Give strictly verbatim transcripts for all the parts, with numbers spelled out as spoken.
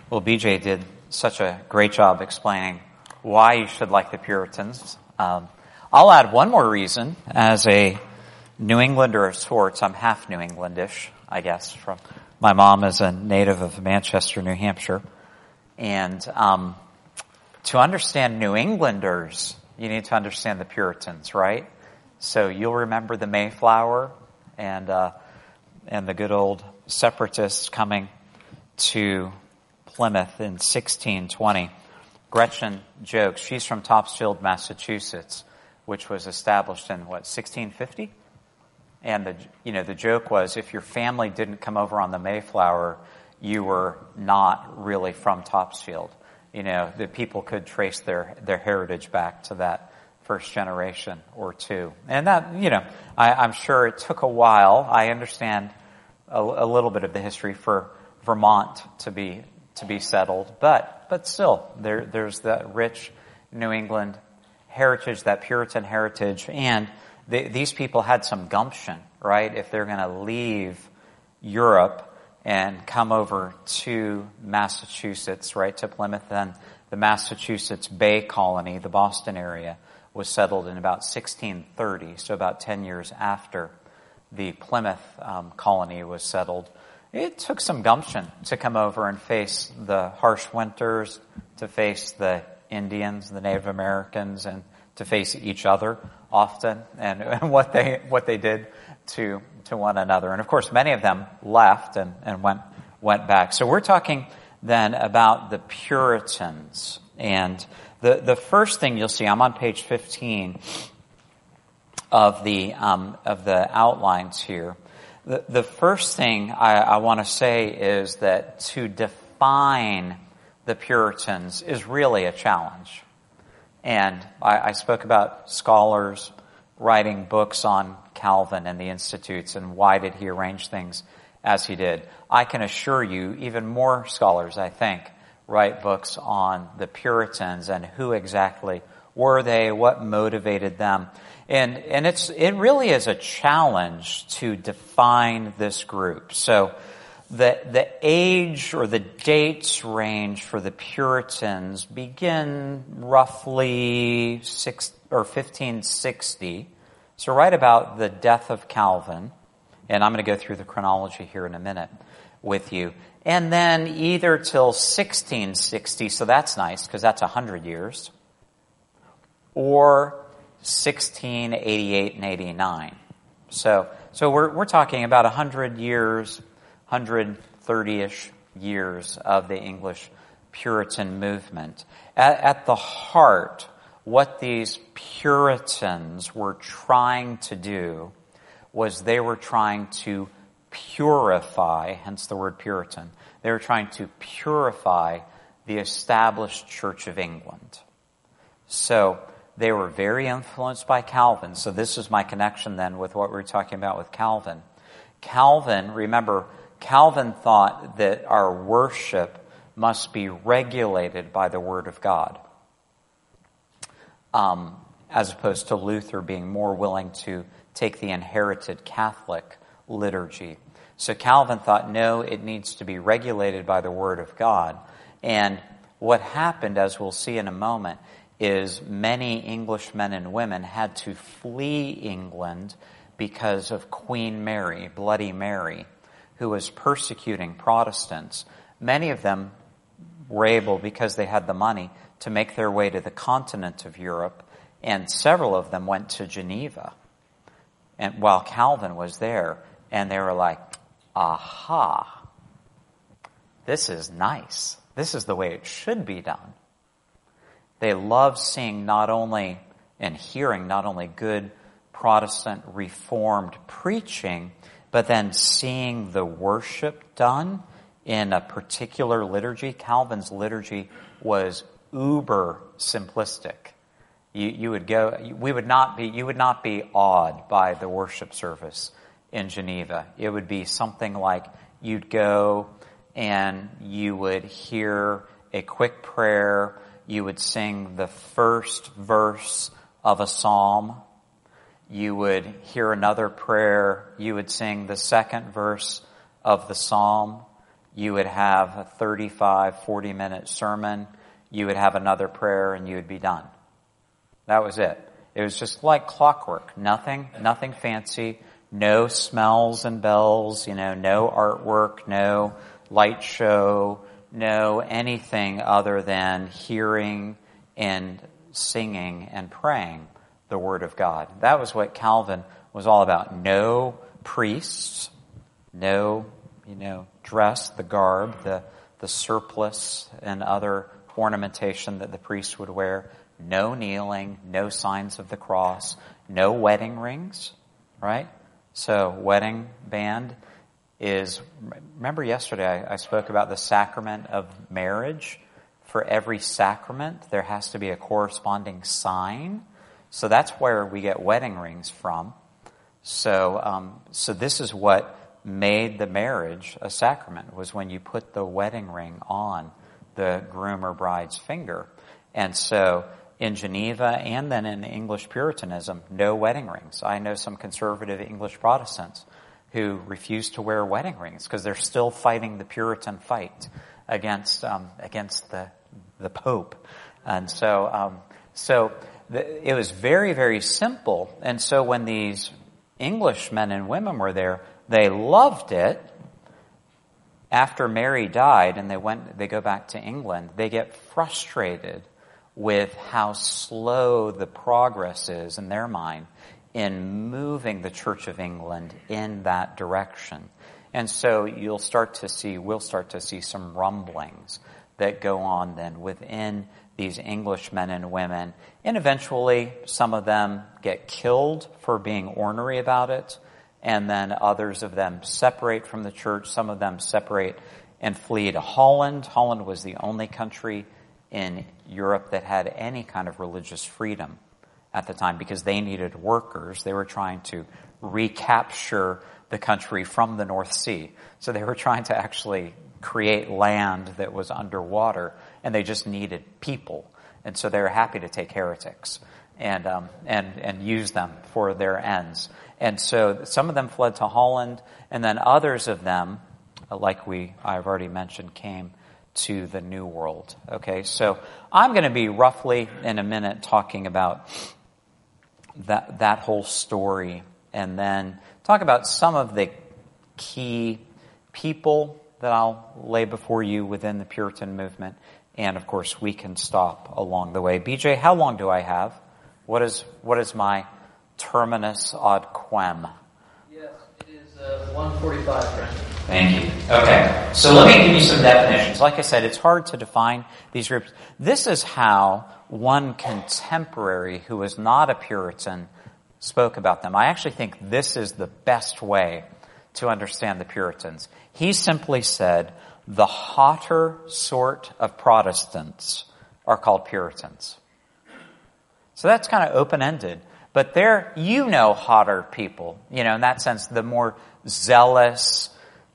Well, B J did such a great job explaining why you should like the Puritans. Um, I'll add one more reason. As a New Englander of sorts, I'm half New Englandish, I guess. From my mom is a native of Manchester, New Hampshire. And um, to understand New Englanders, you need to understand the Puritans, right? So you'll remember the Mayflower and uh, and the good old separatists coming to Plymouth in sixteen twenty. Gretchen jokes, she's from Topsfield, Massachusetts, which was established in, what, sixteen fifty? And the you know the joke was, if your family didn't come over on the Mayflower, you were not really from Topsfield. You know, the people could trace their, their heritage back to that first generation or two. And that, you know, I, I'm sure it took a while. I understand a, a little bit of the history for Vermont to be to be settled, but but still, there there's that rich New England heritage, that Puritan heritage, and they, these people had some gumption, right? If they're going to leave Europe and come over to Massachusetts, right, to Plymouth, then the Massachusetts Bay Colony, the Boston area, was settled in about sixteen thirty, so about ten years after the Plymouth um, colony was settled. It took some gumption to come over and face the harsh winters, to face the Indians, the Native Americans, and to face each other often, and, and what they what they did to to one another. And of course, many of them left and, and went went back. So we're talking then about the Puritans. And the the first thing you'll see, I'm on page fifteen of the um, of the outlines here. The, the first thing I, I want to say is that to define the Puritans is really a challenge. And I, I spoke about scholars writing books on Calvin and the Institutes and why did he arrange things as he did. I can assure you, even more scholars, I think, write books on the Puritans and who exactly were they, what motivated them. And and it's it really is a challenge to define this group. So the the age or the dates range for the Puritans begin roughly six or fifteen sixty. So right about the death of Calvin, and I'm going to go through the chronology here in a minute with you. And then either till sixteen sixty, so that's nice because that's one hundred years, or sixteen eighty-eight and eighty-nine. So so we're we're talking about one hundred years, one hundred thirty-ish years of the English Puritan movement. At, at the heart, what these Puritans were trying to do was they were trying to purify, hence the word Puritan. They were trying to purify the established Church of England. So they were very influenced by Calvin. So this is my connection then with what we were talking about with Calvin. Calvin, remember, Calvin thought that our worship must be regulated by the Word of God, um, as opposed to Luther being more willing to take the inherited Catholic liturgy. So Calvin thought, no, it needs to be regulated by the Word of God. And what happened, as we'll see in a moment, is many English men and women had to flee England because of Queen Mary, Bloody Mary, who was persecuting Protestants. Many of them were able, because they had the money, to make their way to the continent of Europe, and several of them went to Geneva. And while Calvin was there, and they were like, aha, this is nice. This is the way it should be done. They love seeing not only and hearing not only good Protestant Reformed preaching, but then seeing the worship done in a particular liturgy. Calvin's liturgy was uber simplistic. You, you would go, we would not be, you would not be awed by the worship service in Geneva. It would be something like you'd go and you would hear a quick prayer. You would sing the first verse of a psalm. You would hear another prayer. You would sing the second verse of the psalm. You would have a thirty-five, forty minute sermon. You would have another prayer and you would be done. That was it. It was just like clockwork. Nothing, nothing fancy. No smells and bells, you know, no artwork, no light show, no anything other than hearing and singing and praying the Word of God. That was what Calvin was all about. No priests, no, you know, dress, the garb, the, the surplice and other ornamentation that the priests would wear. No kneeling, no signs of the cross, no wedding rings, right? So wedding band is, remember yesterday I, I spoke about the sacrament of marriage. For every sacrament, there has to be a corresponding sign. So that's where we get wedding rings from. So, um, so this is what made the marriage a sacrament, was when you put the wedding ring on the groom or bride's finger. And so in Geneva and then in English Puritanism, no wedding rings. I know some conservative English Protestants who refuse to wear wedding rings because they're still fighting the Puritan fight against um, against the the Pope. And so um, so the, it was very, very simple. And so when these English men and women were there, they loved it. After Mary died and they went, they go back to England, they get frustrated with how slow the progress is in their mind in moving the Church of England in that direction. And so you'll start to see, we'll start to see some rumblings that go on then within these English men and women. And eventually some of them get killed for being ornery about it. And then others of them separate from the church. Some of them separate and flee to Holland. Holland was the only country in Europe that had any kind of religious freedom at the time because they needed workers. They were trying to recapture the country from the North Sea. So they were trying to actually create land that was underwater, and they just needed people. And so they were happy to take heretics and um, and and use them for their ends. And so some of them fled to Holland, and then others of them, like we I've already mentioned, came to the New World. Okay, so I'm going to be roughly in a minute talking about that that whole story, and then talk about some of the key people that I'll lay before you within the Puritan movement, and of course we can stop along the way. B J, how long do I have? What is what is my terminus ad quem? Yes, it is uh, one forty-five, friend. Thank you. Okay, so let me give you some definitions. Like I said, it's hard to define these groups. This is how one contemporary who was not a Puritan spoke about them. I actually think this is the best way to understand the Puritans. He simply said, the hotter sort of Protestants are called Puritans. So that's kind of open-ended. But they're, you know, hotter people. You know, in that sense, the more zealous,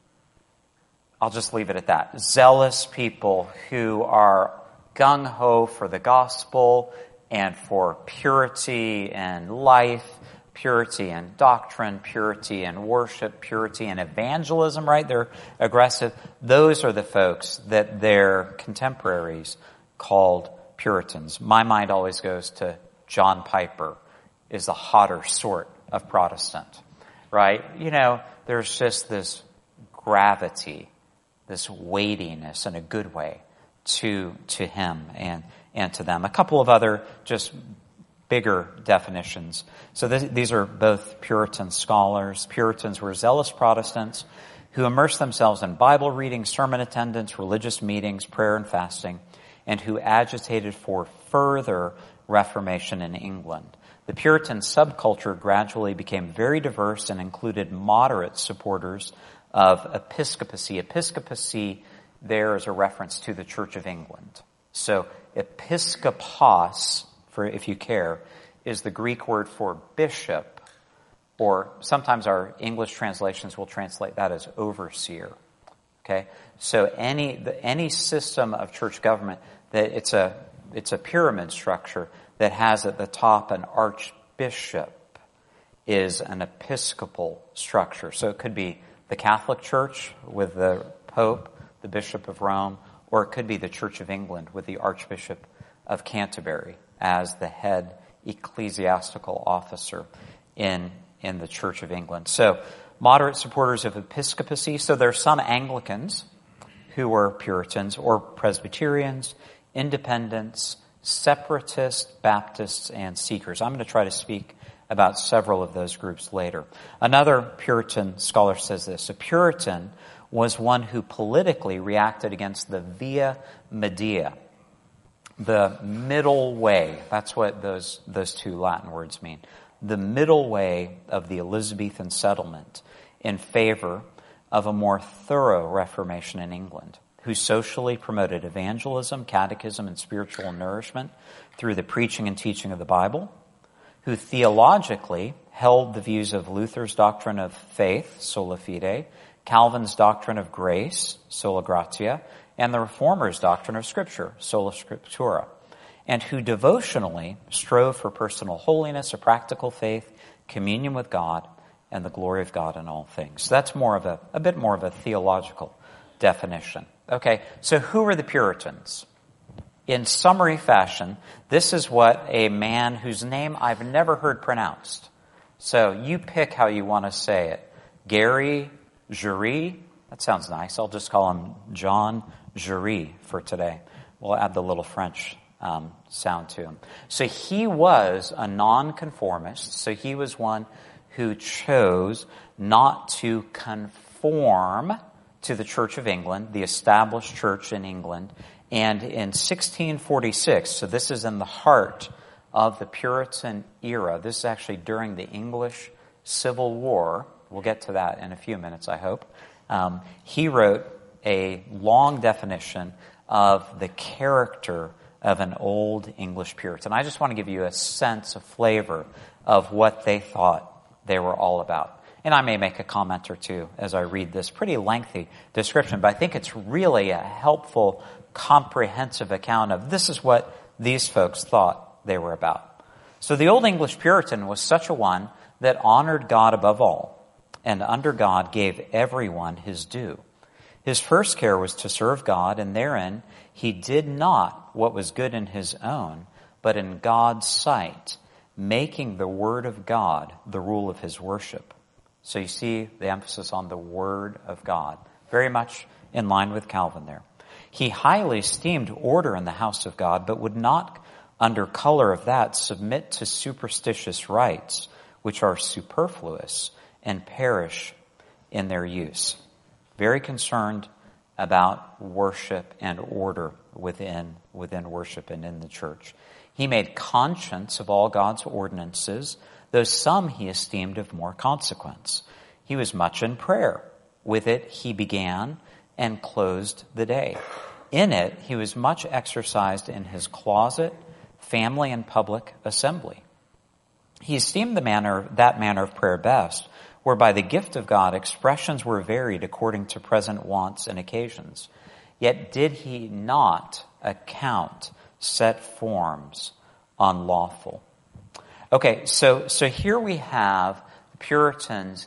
I'll just leave it at that. Zealous people who are gung-ho for the gospel and for purity and life, purity and doctrine, purity and worship, purity and evangelism, right? They're aggressive. Those are the folks that their contemporaries called Puritans. My mind always goes to John Piper is the hotter sort of Protestant, right? You know, there's just this gravity, this weightiness in a good way to to him and, and to them. A couple of other just bigger definitions. So this, these are both Puritan scholars. Puritans were zealous Protestants who immersed themselves in Bible reading, sermon attendance, religious meetings, prayer and fasting, and who agitated for further Reformation in England. The Puritan subculture gradually became very diverse and included moderate supporters of episcopacy. Episcopacy there is a reference to the Church of England. So episkopos, for if you care, is the Greek word for bishop, or sometimes our English translations will translate that as overseer. Okay, so any the, any system of church government that it's a it's a pyramid structure that has at the top an archbishop is an episcopal structure. So it could be the Catholic Church with the Pope, the Bishop of Rome, or it could be the Church of England with the Archbishop of Canterbury as the head ecclesiastical officer in, in the Church of England. So, moderate supporters of episcopacy. So there are some Anglicans who were Puritans or Presbyterians, Independents, Separatists, Baptists, and Seekers. I'm going to try to speak about several of those groups later. Another Puritan scholar says this: a Puritan was one who politically reacted against the via media, the middle way. That's what those, those two Latin words mean. The middle way of the Elizabethan settlement in favor of a more thorough Reformation in England, who socially promoted evangelism, catechism, and spiritual nourishment through the preaching and teaching of the Bible, who theologically held the views of Luther's doctrine of faith, sola fide, Calvin's doctrine of grace, sola gratia, and the Reformers' doctrine of Scripture, sola scriptura, and who devotionally strove for personal holiness, a practical faith, communion with God, and the glory of God in all things. So that's more of a, a bit more of a theological definition. Okay, so who were the Puritans? In summary fashion, this is what a man whose name I've never heard pronounced. So you pick how you want to say it. Gary Jury, that sounds nice. I'll just call him John Jury for today. We'll add the little French um, sound to him. So he was a nonconformist. So he was one who chose not to conform to the Church of England, the established church in England. And in sixteen forty-six, so this is in the heart of the Puritan era. This is actually during the English Civil War. We'll get to that in a few minutes, I hope. Um, he wrote a long definition of the character of an old English Puritan. I just want to give you a sense, a flavor of what they thought they were all about. And I may make a comment or two as I read this pretty lengthy description, but I think it's really a helpful, comprehensive account of this is what these folks thought they were about. So the Old English Puritan was such a one that honored God above all, and under God gave everyone his due. His first care was to serve God, and therein he did not what was good in his own, but in God's sight, making the word of God the rule of his worship. So you see the emphasis on the word of God, very much in line with Calvin there. He highly esteemed order in the house of God, but would not, under color of that, submit to superstitious rites, which are superfluous and perish in their use. Very concerned about worship and order within, within worship and in the church. He made conscience of all God's ordinances, though some he esteemed of more consequence. He was much in prayer. With it he began and closed the day. In it he was much exercised in his closet, family, and public assembly. He esteemed the manner, that manner of prayer best, whereby the gift of God expressions were varied according to present wants and occasions. Yet did he not account set forms unlawful. Okay, so so here we have the Puritans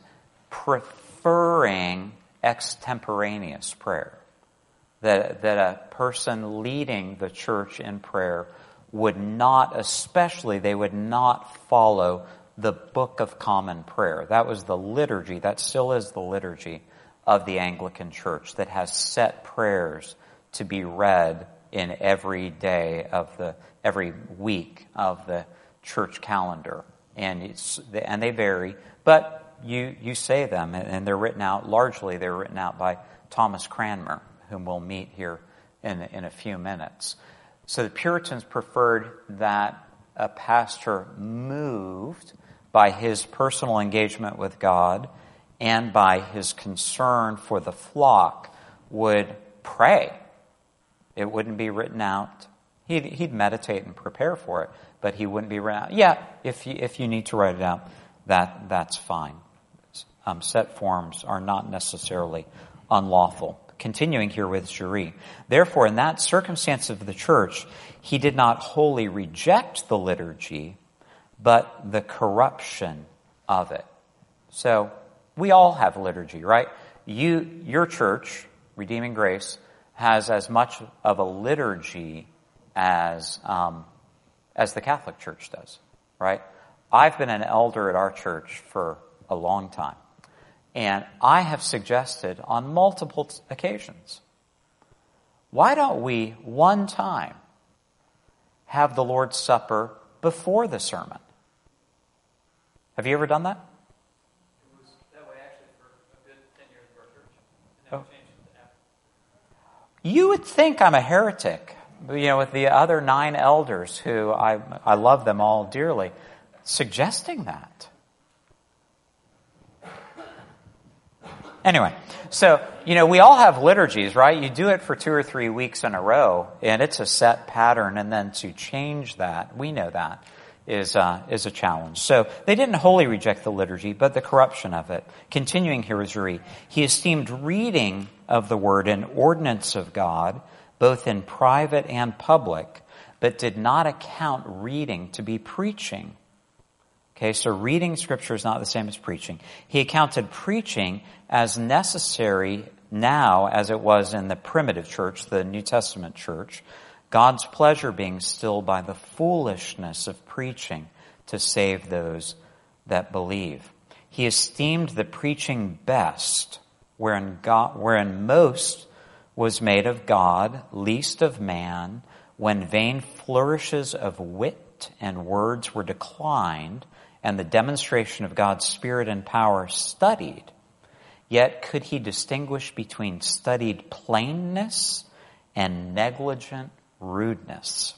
preferring extemporaneous prayer. That, that a person leading the church in prayer would not, especially they would not follow the Book of Common Prayer. That was the liturgy, that still is the liturgy of the Anglican Church that has set prayers to be read in every day of the, every week of the church calendar. And it's, and they vary, but you, you say them, and they're written out, largely they're written out by Thomas Cranmer, whom we'll meet here in, in a few minutes. So the Puritans preferred that a pastor moved by his personal engagement with God and by his concern for the flock would pray. It wouldn't be written out. He'd, he'd meditate and prepare for it, but he wouldn't be written out. Yeah, if you, if you need to write it out, that, that's fine. Um, set forms are not necessarily unlawful. Continuing here with Jury. Therefore, in that circumstance of the church, he did not wholly reject the liturgy, but the corruption of it. So, we all have liturgy, right? You, your church, Redeeming Grace, has as much of a liturgy as um, as the Catholic Church does, right? I've been an elder at our church for a long time, and I have suggested on multiple t- occasions, why don't we one time have the Lord's Supper before the sermon? Have you ever done that? It was that way actually for a good ten years of our church. And then Oh. we changed it to after. You would think I'm a heretic, you know, with the other nine elders who I I love them all dearly, suggesting that. Anyway, so, you know, we all have liturgies, right? You do it for two or three weeks in a row, and it's a set pattern, and then to change that, we know that, is uh, is a challenge. So they didn't wholly reject the liturgy, but the corruption of it. Continuing here is Uri. He esteemed reading of the word an ordinance of God, both in private and public, but did not account reading to be preaching. Okay, so reading Scripture is not the same as preaching. He accounted preaching as necessary now as it was in the primitive church, the New Testament church, God's pleasure being stilled by the foolishness of preaching to save those that believe. He esteemed the preaching best, wherein God, wherein most was made of God, least of man, when vain flourishes of wit and words were declined, and the demonstration of God's Spirit and power studied. Yet could he distinguish between studied plainness and negligent rudeness?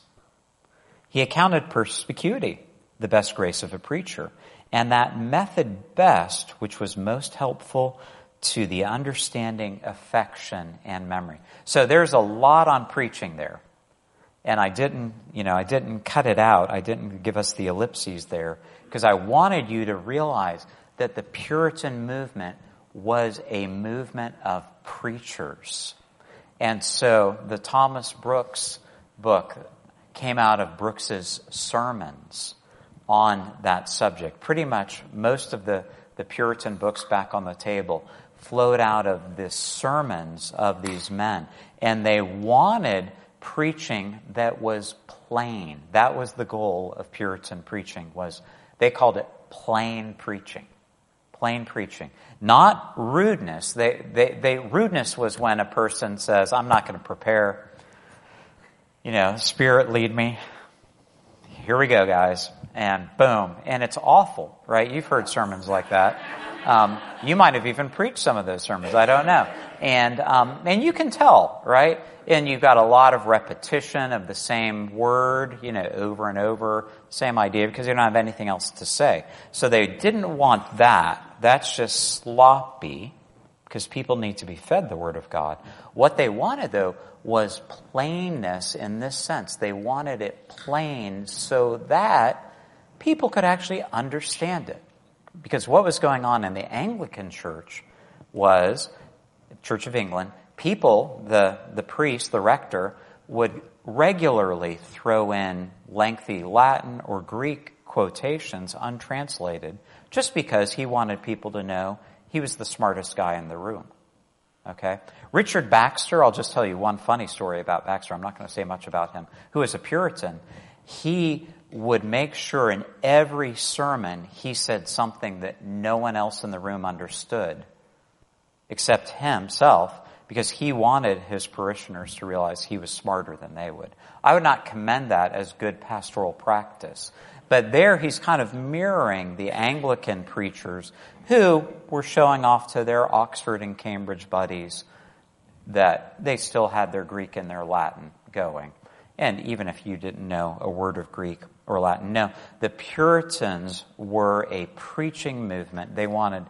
He accounted perspicuity the best grace of a preacher, and that method best which was most helpful to the understanding, affection, and memory. So there's a lot on preaching there. And I didn't, you know, I didn't cut it out. I didn't give us the ellipses there because I wanted you to realize that the Puritan movement was a movement of preachers. And so the Thomas Brooks book came out of Brooks's sermons on that subject. Pretty much most of the, the Puritan books back on the table flowed out of the sermons of these men. And they wanted preaching that was plain. That was the goal of Puritan preaching, was they called it plain preaching. Plain preaching. Not rudeness. They, they, they, rudeness was when a person says, I'm not going to prepare, you know, Spirit lead me. Here we go, guys. And boom. And it's awful, right? You've heard sermons like that. Um, you might have even preached some of those sermons. I don't know. And, um, and you can tell, right? And you've got a lot of repetition of the same word, you know, over and over, same idea, because you don't have anything else to say. So they didn't want that. That's just sloppy, because people need to be fed the Word of God. What they wanted, though, was plainness in this sense. They wanted it plain so that people could actually understand it. Because what was going on in the Anglican Church was, Church of England, people, the, the priest, the rector, would regularly throw in lengthy Latin or Greek quotations untranslated just because he wanted people to know he was the smartest guy in the room. Okay? Richard Baxter, I'll just tell you one funny story about Baxter. I'm not going to say much about him. Who is a Puritan. He would make sure in every sermon he said something that no one else in the room understood except himself, because he wanted his parishioners to realize he was smarter than they would. I would not commend that as good pastoral practice. But there he's kind of mirroring the Anglican preachers who were showing off to their Oxford and Cambridge buddies that they still had their Greek and their Latin going. And even if you didn't know a word of Greek or Latin, no, the Puritans were a preaching movement. They wanted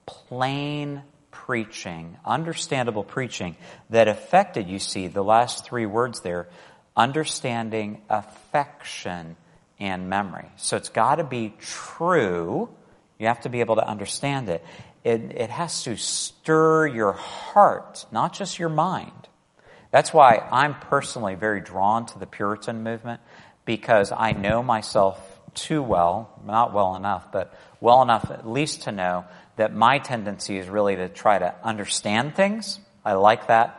plain preaching, understandable preaching that affected, you see, the last three words there, understanding, affection, and memory. So it's got to be true. You have to be able to understand it. It, it has to stir your heart, not just your mind. That's why I'm personally very drawn to the Puritan movement, because I know myself too well, not well enough, but well enough at least to know that my tendency is really to try to understand things. I like that,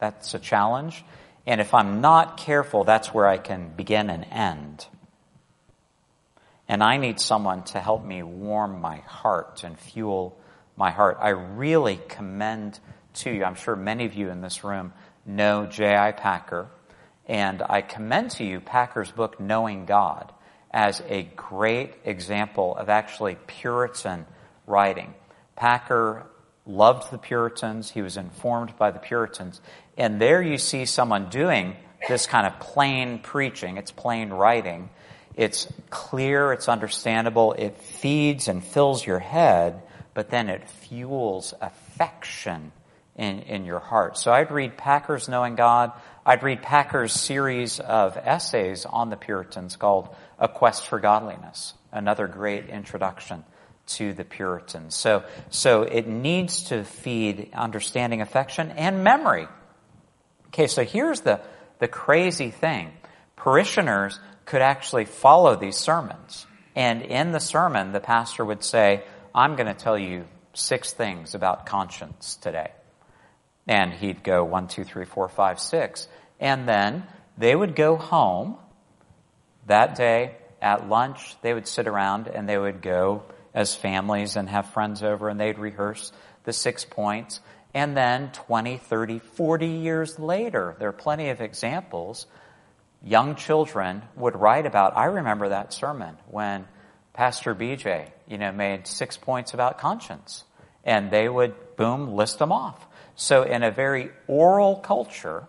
that's a challenge. And if I'm not careful, that's where I can begin and end. And I need someone to help me warm my heart and fuel my heart. I really commend to you, I'm sure many of you in this room know J I. Packer, and I commend to you Packer's book, Knowing God, as a great example of actually Puritan writing. Packer loved the Puritans. He was informed by the Puritans. And there you see someone doing this kind of plain preaching. It's plain writing. It's clear. It's understandable. It feeds and fills your head, but then it fuels affection in, in your heart. So I'd read Packer's Knowing God. I'd read Packer's series of essays on the Puritans called A Quest for Godliness, another great introduction to the Puritans. So, so it needs to feed understanding, affection, and memory. Okay, so here's the, the crazy thing. Parishioners could actually follow these sermons. And in the sermon, the pastor would say, I'm going to tell you six things about conscience today. And he'd go one, two, three, four, five, six. And then they would go home that day at lunch. They would sit around and they would go as families and have friends over, and they'd rehearse the six points. And then twenty, thirty, forty years later, there are plenty of examples, young children would write about, I remember that sermon when Pastor B J, you know, made six points about conscience. And they would, boom, list them off. So in a very oral culture,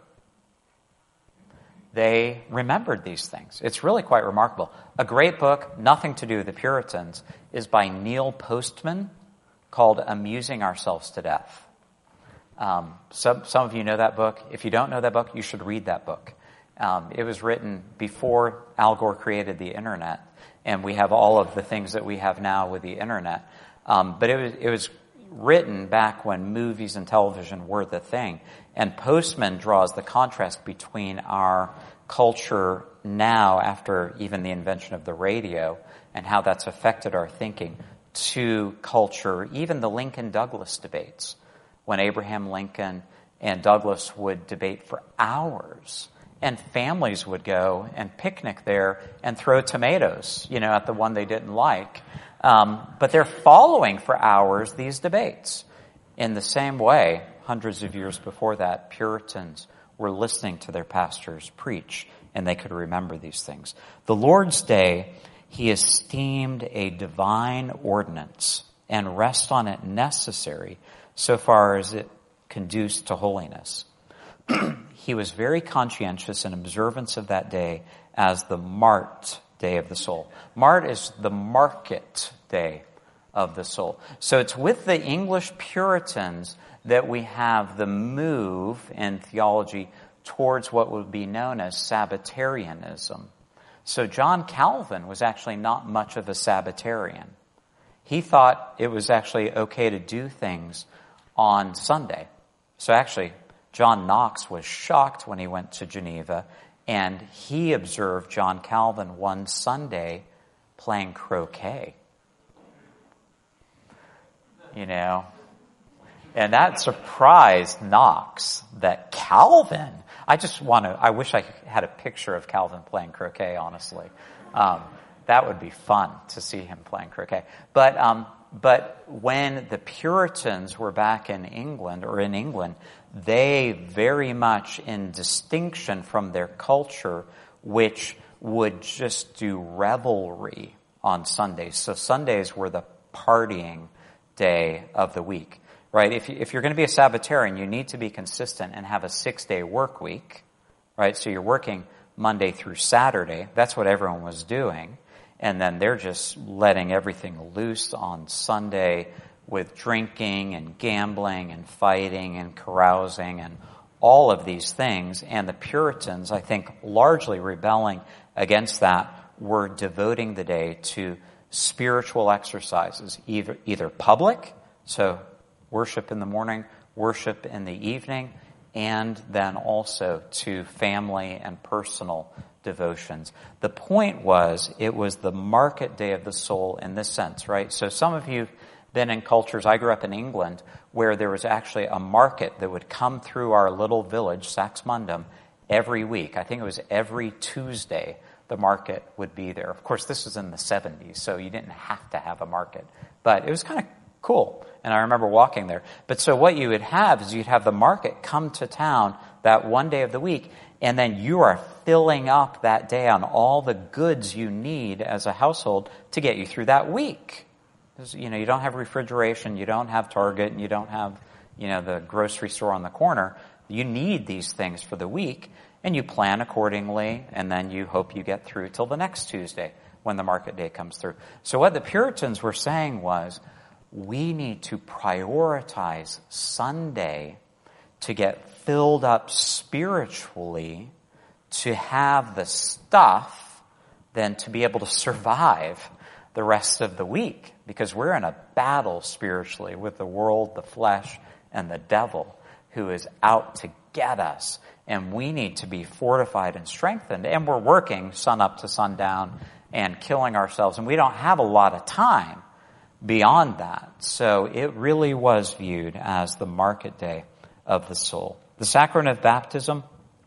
they remembered these things. It's really quite remarkable. A great book, nothing to do with the Puritans, is by Neil Postman called Amusing Ourselves to Death. Um, some, some of you know that book. If you don't know that book, you should read that book. Um, it was written before Al Gore created the internet, and we have all of the things that we have now with the internet. Um, but it was, it was written back when movies and television were the thing. And Postman draws the contrast between our culture now, after even the invention of the radio, and how that's affected our thinking, to culture, even the Lincoln-Douglas debates, when Abraham Lincoln and Douglas would debate for hours, and families would go and picnic there and throw tomatoes, you know, at the one they didn't like. Um, but they're following for hours these debates. In the same way, hundreds of years before that, Puritans were listening to their pastors preach, and they could remember these things. The Lord's Day, he esteemed a divine ordinance, and rest on it necessary so far as it conduced to holiness. He was very conscientious in observance of that day as the Mart Day of the soul. Mart is the market day of the soul. So it's with the English Puritans that we have the move in theology towards what would be known as Sabbatarianism. So John Calvin was actually not much of a Sabbatarian. He thought it was actually okay to do things on Sunday. So actually, John Knox was shocked when he went to Geneva, and he observed John Calvin one Sunday playing croquet. You know, and that surprised Knox that Calvin, I just want to, I wish I had a picture of Calvin playing croquet, honestly. Um, that would be fun to see him playing croquet. But, um, but when the Puritans were back in England, or in England, they very much, in distinction from their culture, which would just do revelry on Sundays. So Sundays were the partying day of the week, right? If, you, if you're going to be a Sabbatarian, you need to be consistent and have a six-day work week, right? So you're working Monday through Saturday. That's what everyone was doing. And then they're just letting everything loose on Sunday with drinking and gambling and fighting and carousing and all of these things. And the Puritans, I think, largely rebelling against that, were devoting the day to spiritual exercises, either, either public, so worship in the morning, worship in the evening, and then also to family and personal devotions. The point was, it was the market day of the soul in this sense, right? So some of you been in cultures. I grew up in England where there was actually a market that would come through our little village, Saxmundham, every week. I think it was every Tuesday the market would be there. Of course, this was in the seventies, so you didn't have to have a market. But it was kind of cool, and I remember walking there. But so what you would have is you'd have the market come to town that one day of the week, and then you are filling up that day on all the goods you need as a household to get you through that week. You know, you don't have refrigeration, you don't have Target, and you don't have, you know, the grocery store on the corner. You need these things for the week, and you plan accordingly, and then you hope you get through till the next Tuesday when the market day comes through. So what the Puritans were saying was, we need to prioritize Sunday to get filled up spiritually, to have the stuff, then to be able to survive the rest of the week. Because we're in a battle spiritually with the world, the flesh, and the devil who is out to get us. And we need to be fortified and strengthened. And we're working sun up to sundown and killing ourselves. And we don't have a lot of time beyond that. So it really was viewed as the market day of the soul. The sacrament of baptism,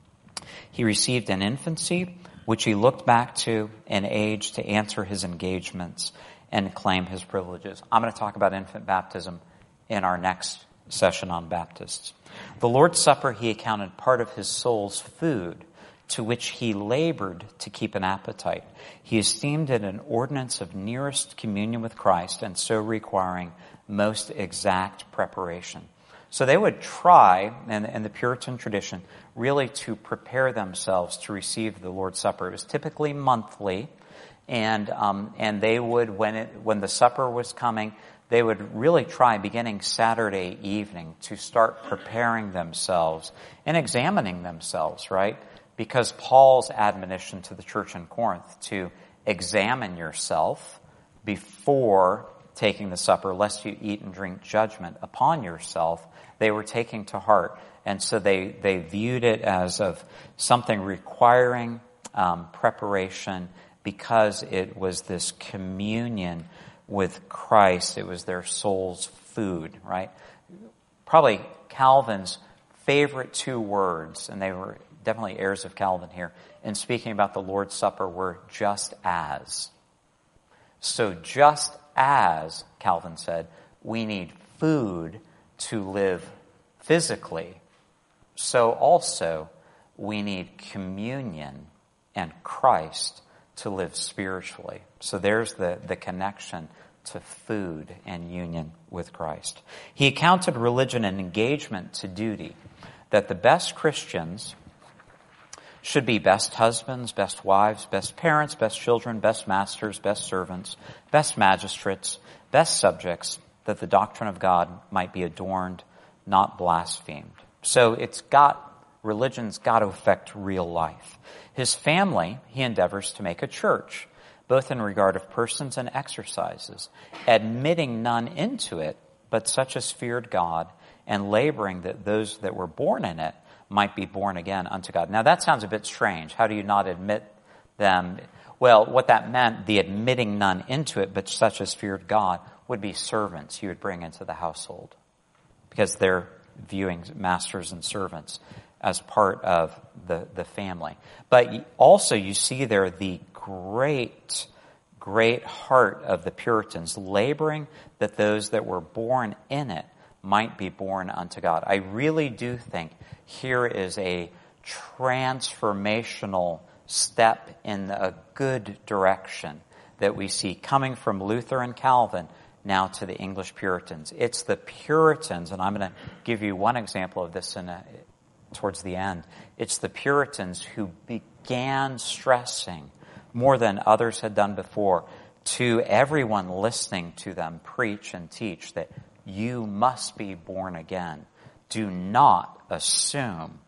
he received in infancy, which he looked back to in age to answer his engagements and claim his privileges. I'm going to talk about infant baptism in our next session on Baptists. The Lord's Supper he accounted part of his soul's food, to which he labored to keep an appetite. He esteemed it an ordinance of nearest communion with Christ, and so requiring most exact preparation. So they would try, in, in the Puritan tradition, really to prepare themselves to receive the Lord's Supper. It was typically monthly, and um, and they would, when it when the supper was coming, they would really try, beginning Saturday evening, to start preparing themselves and examining themselves, right? Because Paul's admonition to the church in Corinth to examine yourself before taking the supper, lest you eat and drink judgment upon yourself, they were taking to heart. And so they, they viewed it as of something requiring um, preparation, because it was this communion with Christ. It was their soul's food, right? Probably Calvin's favorite two words, and they were definitely heirs of Calvin here, in speaking about the Lord's Supper, were just as. So just as, Calvin said, we need food to live physically, so also we need communion and Christ to live spiritually. So there's the, the connection to food and union with Christ. He accounted religion an engagement to duty, that the best Christians should be best husbands, best wives, best parents, best children, best masters, best servants, best magistrates, best subjects, that the doctrine of God might be adorned, not blasphemed. So it's got, religion's got to affect real life. His family, he endeavors to make a church, both in regard of persons and exercises, admitting none into it, but such as feared God, and laboring that those that were born in it might be born again unto God. Now that sounds a bit strange. How do you not admit them? Well, what that meant, the admitting none into it, but such as feared God, would be servants you would bring into the household, because they're viewing masters and servants as part of the, the family. But also you see there the great, great heart of the Puritans, laboring that those that were born in it might be born unto God. I really do think here is a transformational step in a good direction that we see coming from Luther and Calvin now to the English Puritans. It's the Puritans, and I'm going to give you one example of this in a, towards the end. It's the Puritans who began stressing, more than others had done before, to everyone listening to them preach and teach that you must be born again. Do not assume,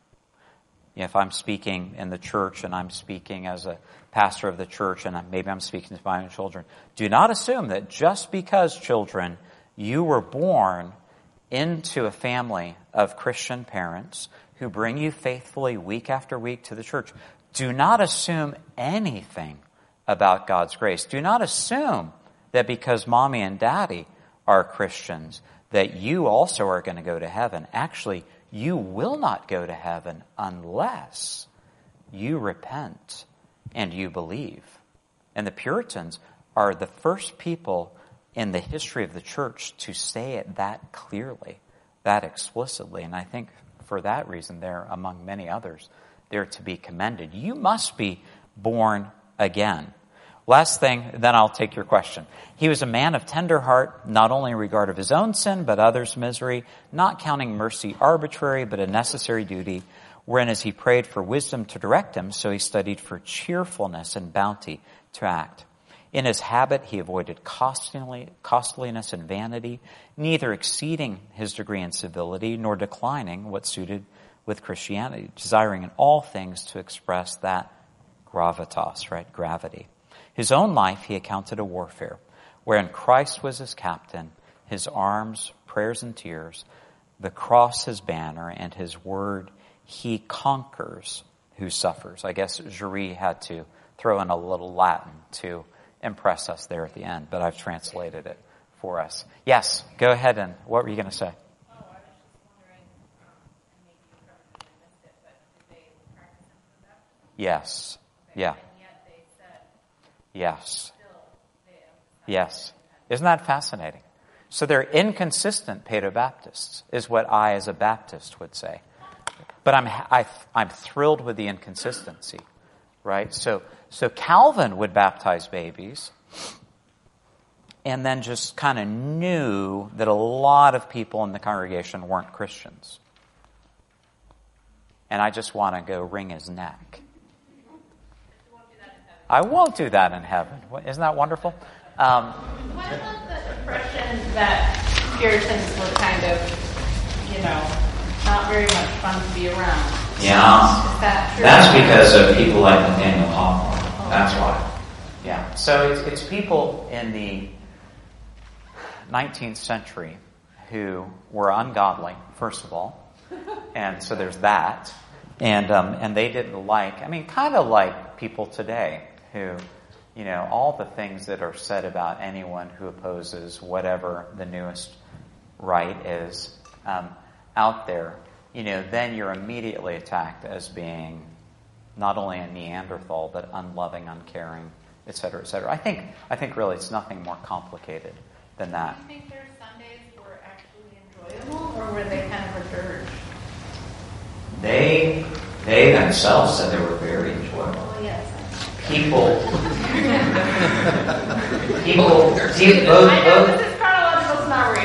if I'm speaking in the church and I'm speaking as a pastor of the church and maybe I'm speaking to my own children, do not assume that just because, children, you were born into a family of Christian parents who bring you faithfully week after week to the church, do not assume anything about God's grace. Do not assume that because mommy and daddy are Christians, that you also are going to go to heaven. Actually, you will not go to heaven unless you repent and you believe. And the Puritans are the first people in the history of the church to say it that clearly, that explicitly. And I think for that reason, they're, among many others, they're to be commended. You must be born again. Last thing, then I'll take your question. He was a man of tender heart, not only in regard of his own sin, but others' misery, not counting mercy arbitrary, but a necessary duty, wherein as he prayed for wisdom to direct him, so he studied for cheerfulness and bounty to act. In his habit, he avoided costly, costliness and vanity, neither exceeding his degree in civility, nor declining what suited with Christianity, desiring in all things to express that gravitas, right, gravity. His own life he accounted a warfare, wherein Christ was his captain, his arms, prayers and tears, the cross his banner, and his word he conquers who suffers. I guess Jury had to throw in a little Latin to impress us there at the end, but I've translated it for us. Yes, go ahead, and what were you going to say? Oh, I was just wondering, um, and maybe you covered it and I missed it, but did they practice into that? Yes. Okay. Yeah. And yet they said Yes. still they emphasized Yes. Isn't that fascinating? So they're inconsistent Paedobaptists, is what I as a Baptist would say. But I'm I, I'm thrilled with the inconsistency, right? So so Calvin would baptize babies, and then just kind of knew that a lot of people in the congregation weren't Christians, and I just want to go wring his neck. I won't do that in heaven. Isn't that wonderful? Um, what about the impression that Puritans were kind of, you know, not very much fun to be around? Yeah. Is that true? That's because of people like Nathaniel Hawthorne. That's why. Yeah. So it's, it's people in the nineteenth century who were ungodly, first of all. And so there's that. And um, and they didn't like, I mean, kind of like people today who, you know, all the things that are said about anyone who opposes whatever the newest right is um, out there, you know, then you're immediately attacked as being not only a Neanderthal, but unloving, uncaring, et cetera, et cetera. I think, I think really it's nothing more complicated than that. Do you think their Sundays were actually enjoyable, or were they kind of a dirge? They, they themselves said they were very enjoyable. Well, yes. People, people, see, both, I know both, this is chronological summary,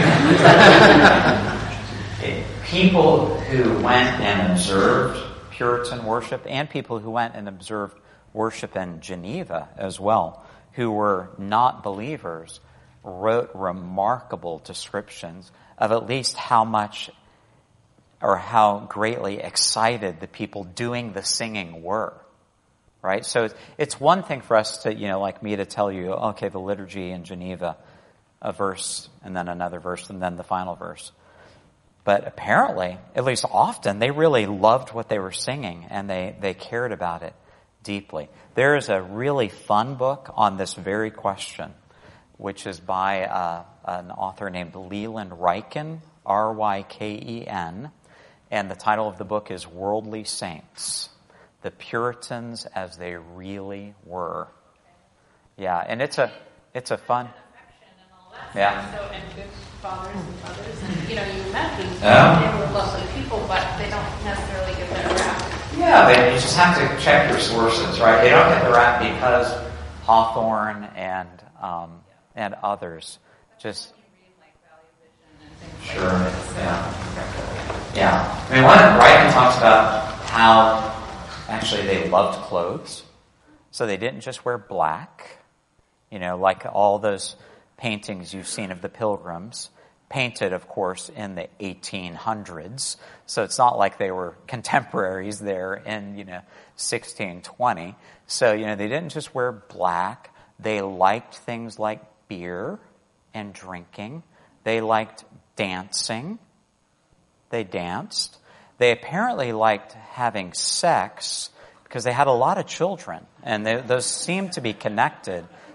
but people who went and observed Puritan worship, and people who went and observed worship in Geneva as well, who were not believers, wrote remarkable descriptions of at least how much or how greatly excited the people doing the singing were. Right? So it's one thing for us to, you know, like me to tell you, okay, the liturgy in Geneva, a verse, and then another verse, and then the final verse. But apparently, at least often, they really loved what they were singing, and they, they cared about it deeply. There is a really fun book on this very question, which is by uh, an author named Leland Ryken, R Y K E N, and the title of the book is Worldly Saints. The Puritans as they really were. Yeah, and it's a it's a fun. Yeah. So, and good fathers and mothers, and you know, you mentioned Yeah. they were lovely people, but they don't necessarily get that rap. Yeah, they, you just have to check your sources, right? They don't get the rap because Hawthorne and um, and others just. Sure. Yeah. Yeah. I mean, one Ryken talks about how. Actually, they loved clothes, so they didn't just wear black, you know, like all those paintings you've seen of the Pilgrims, painted, of course, in the eighteen hundreds, so it's not like they were contemporaries there in, you know, sixteen twenty. So, you know, they didn't just wear black. They liked things like beer and drinking. They liked dancing. They danced. They apparently liked having sex because they had a lot of children, and they, those seemed to be connected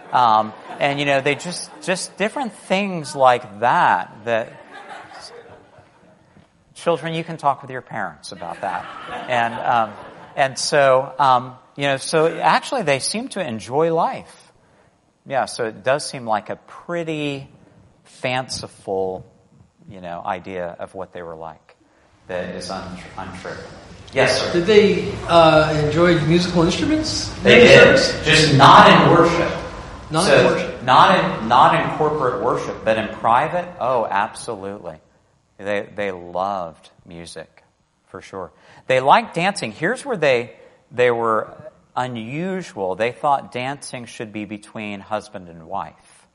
Um, and, you know, they just, just different things like that, that children, you can talk with your parents about that. And, um, and so, um, you know, so actually they seem to enjoy life. Yeah, so it does seem like a pretty fanciful, you know, idea of what they were like that is un- untrue. Yes, sir. Did they uh, enjoy musical instruments? They did, just not in worship. Not so, in worship. Not in not in corporate worship, but in private. Oh, absolutely. They they loved music, for sure. They liked dancing. Here's where they they were unusual. They thought dancing should be between husband and wife.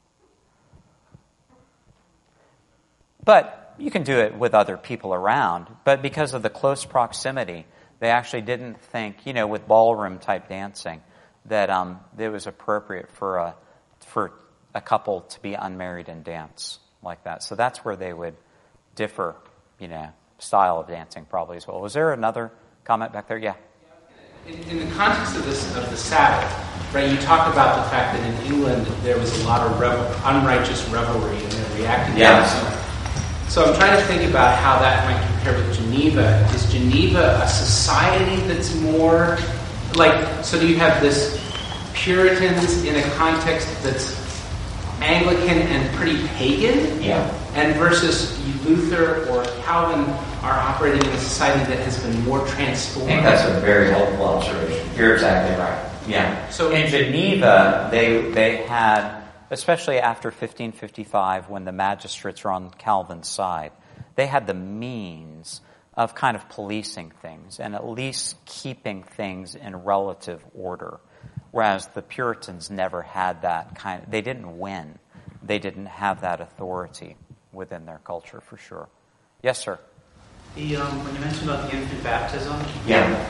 But you can do it with other people around. But because of the close proximity, they actually didn't think, you know, with ballroom type dancing, that um, it was appropriate for a for a couple to be unmarried and dance like that. So that's where they would differ, you know, style of dancing probably as well. Was there another comment back there? Yeah. In, in the context of this of the Sabbath, right? You talked about the fact that in England there was a lot of revel, unrighteous revelry, and they reacted. Yeah. To it. So I'm trying to think about how that might compare with Geneva. Is Geneva a society that's more like? So do you have this Puritans in a context that's Anglican and pretty pagan? Yeah. And versus Luther or Calvin are operating in a society that has been more transformed. I think that's a very helpful observation. You're exactly right. Yeah. So in Geneva, they they had, especially after fifteen fifty-five, when the magistrates were on Calvin's side, they had the means of kind of policing things and at least keeping things in relative order. Whereas the Puritans never had that kind of, they didn't win. They didn't have that authority within their culture, for sure. Yes, sir? The, um, when you mentioned about the infant baptism. Yeah.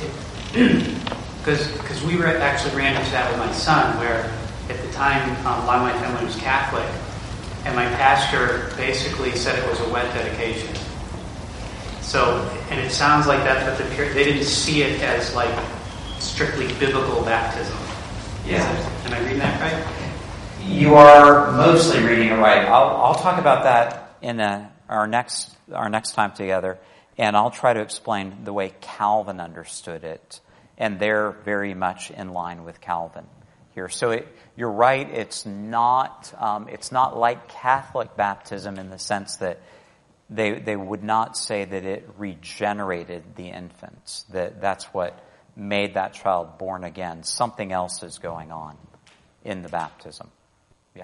Because we were actually ran into that with my son, where at the time, um, a lot of my family was Catholic, and my pastor basically said it was a wet dedication. So, and it sounds like that's what the Pur- they didn't see it as like strictly biblical baptism. Yeah. Am I reading that right? You are mostly reading it right. I'll, I'll talk about that in a, our next our next time together, and I'll try to explain the way Calvin understood it, and they're very much in line with Calvin here. So it, you're right. It's not um, it's not like Catholic baptism in the sense that they they would not say that it regenerated the infants. That that's what made that child born again. Something else is going on in the baptism. Yeah.